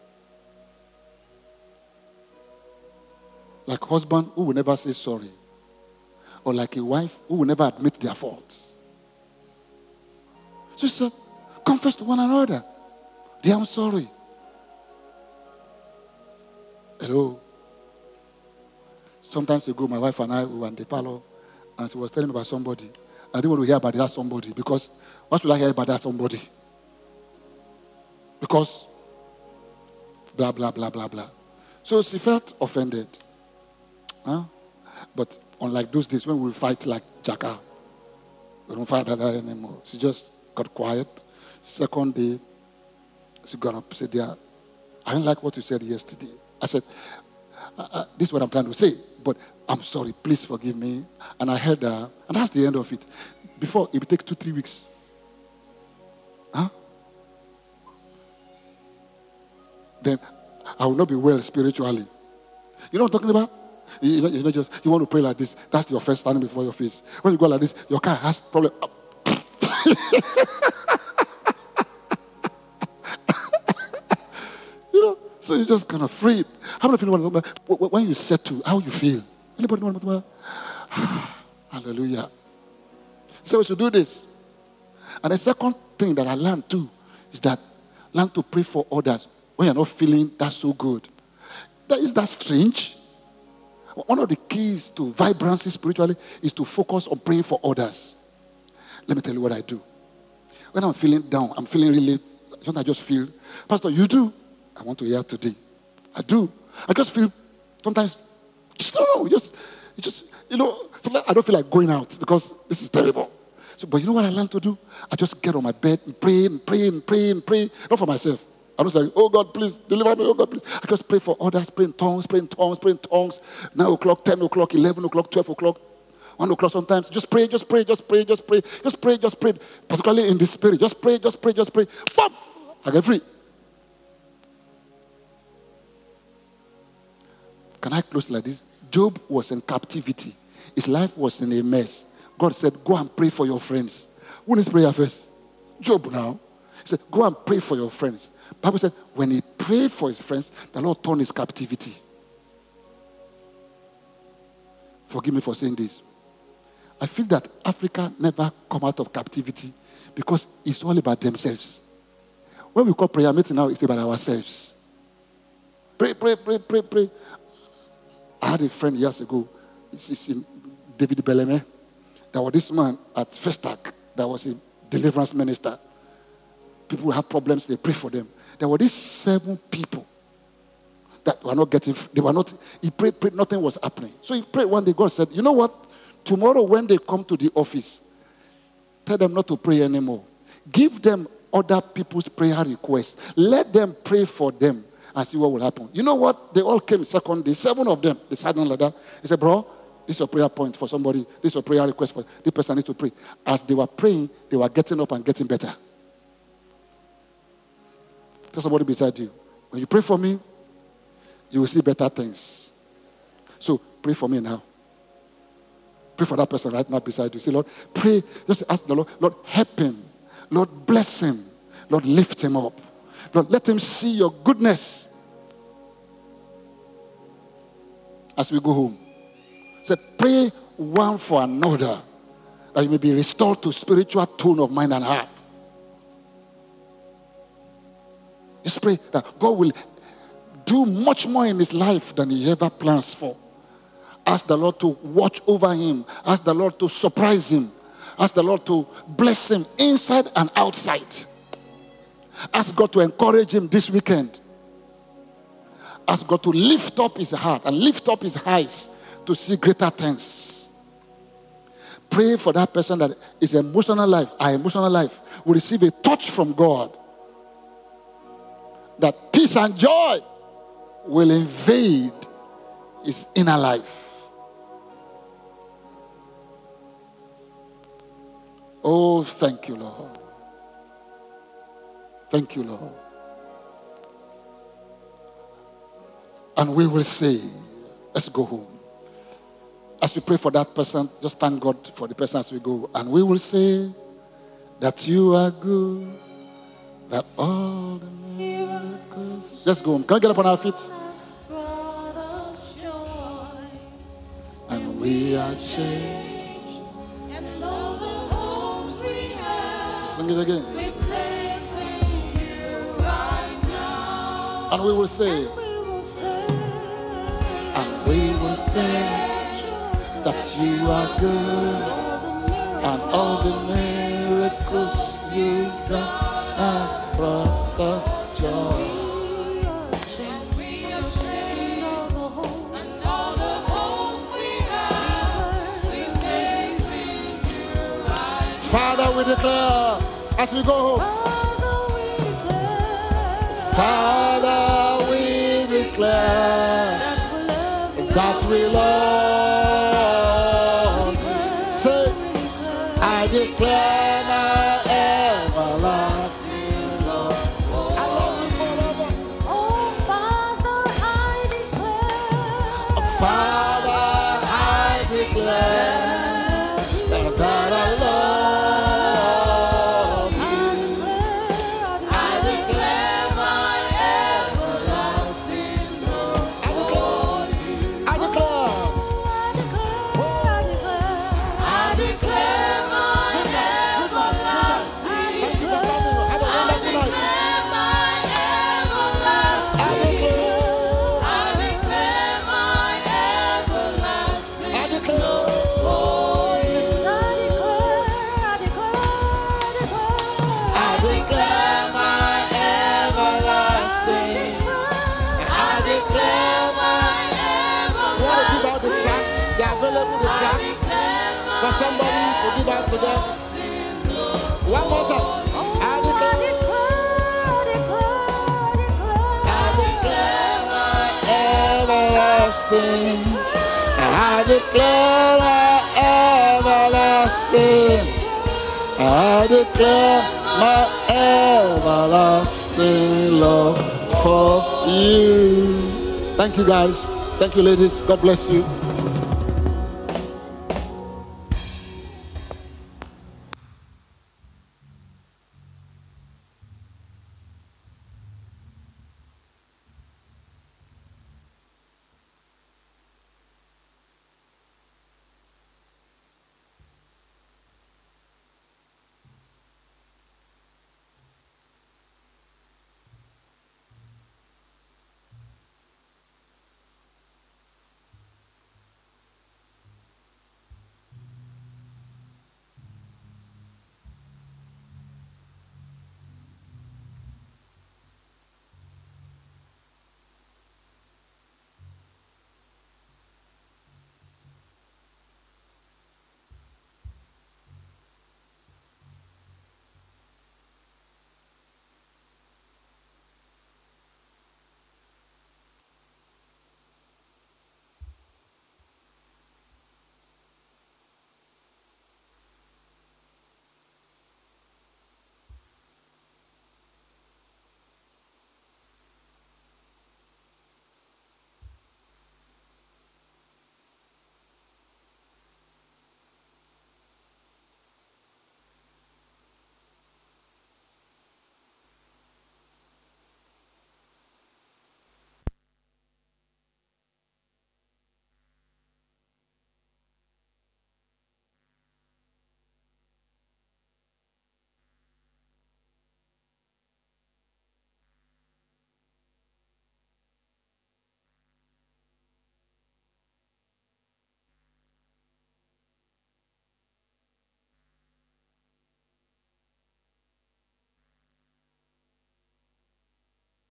like a husband who will never say sorry, or like a wife who will never admit their faults. So he said, confess to one another. Dear, I'm sorry. Hello. Sometimes ago, my wife and I we were in the parlor, and she was telling me about somebody. I didn't want to hear about that somebody, because what should I hear about that somebody? Because blah, blah, blah, blah, blah. So she felt offended. Huh? But unlike those days when we fight like Jacka, we don't fight like that anymore. She just got quiet. Second day, she got up, said, "Dear, I didn't like what you said yesterday." I said, uh, uh, this is what I'm trying to say, but I'm sorry, please forgive me. And I heard her, and that's the end of it. Before, it would take two, three weeks. Huh? Then I will not be well spiritually. You know what I'm talking about? You know, you know, just you want to pray like this. That's your face standing before your face. When you go like this, your car has problem. You know, so you just kind of free. How many of you want to when you settle, how you feel? Anybody want to? Hallelujah. So we should do this. And the second thing that I learned too is that learn to pray for others when you're not feeling that so good. That is that strange. One of the keys to vibrancy spiritually is to focus on praying for others. Let me tell you what I do. When I'm feeling down, I'm feeling really, sometimes I just feel, Pastor, you do. I want to hear today. I do. I just feel, sometimes, just don't know, just, it just, you know, sometimes I don't feel like going out because this is terrible. So, but you know what I learned to do? I just get on my bed and pray and pray and pray and pray. Not for myself. I'm just like, oh God, please deliver me. Oh God, please. I just pray for others, pray in tongues, pray in tongues, pray in tongues. nine o'clock, ten o'clock, eleven o'clock, twelve o'clock, one o'clock sometimes. Just pray, just pray, just pray, just pray, just pray, just pray. Particularly in the spirit. Just pray, just pray, just pray. Boom! I get free. Can I close like this? Job was in captivity. His life was in a mess. God said, go and pray for your friends. Who needs prayer first? Job now. He said, go and pray for your friends. The Bible said, when he prayed for his friends, the Lord turned his captivity. Forgive me for saying this. I feel that Africa never come out of captivity because it's all about themselves. When when we call prayer meeting now, it's about ourselves. Pray, pray, pray, pray, pray. I had a friend years ago. It's in David Bellamy. There was this man at Festac that was a deliverance minister. People who have problems, they pray for them. There were these seven people that were not getting, they were not, he prayed, prayed, nothing was happening. So he prayed one day, God said, you know what? Tomorrow when they come to the office, tell them not to pray anymore. Give them other people's prayer requests. Let them pray for them and see what will happen. You know what? They all came second day, seven of them, they sat down like that. He said, bro, this is your prayer point for somebody. This is your prayer request for this person needs to pray. As they were praying, they were getting up and getting better. Tell somebody beside you, when you pray for me, you will see better things. So pray for me now. Pray for that person right now beside you. Say, Lord, pray. Just ask the Lord, Lord, help him. Lord, bless him. Lord, lift him up. Lord, let him see your goodness. As we go home. Say, pray one for another, that you may be restored to spiritual tone of mind and heart. Just pray that God will do much more in his life than he ever plans for. Ask the Lord to watch over him. Ask the Lord to surprise him. Ask the Lord to bless him inside and outside. Ask God to encourage him this weekend. Ask God to lift up his heart and lift up his eyes to see greater things. Pray for that person that his emotional life, our emotional life, will receive a touch from God. That peace and joy will invade his inner life. Oh, thank you, Lord. Thank you, Lord. And we will say, let's go home. As we pray for that person, just thank God for the person as we go. And we will say that you are good, that all the miracles. Let's go home. Can we get up on our feet? And we are changed. Sing it again. And we will say, and we will say that you are good, and all the miracles you've done has brought us joy. Father, we declare as we go home. Father, we declare that we love you. Say, I declare my everlasting love. I love you forever.
Oh, Father, I declare.
Father, I declare that I love. For somebody to give out to them. One more time. I declare, I declare my everlasting. I declare my everlasting. I declare my everlasting love for you. Thank you, guys. Thank you, ladies. God bless you.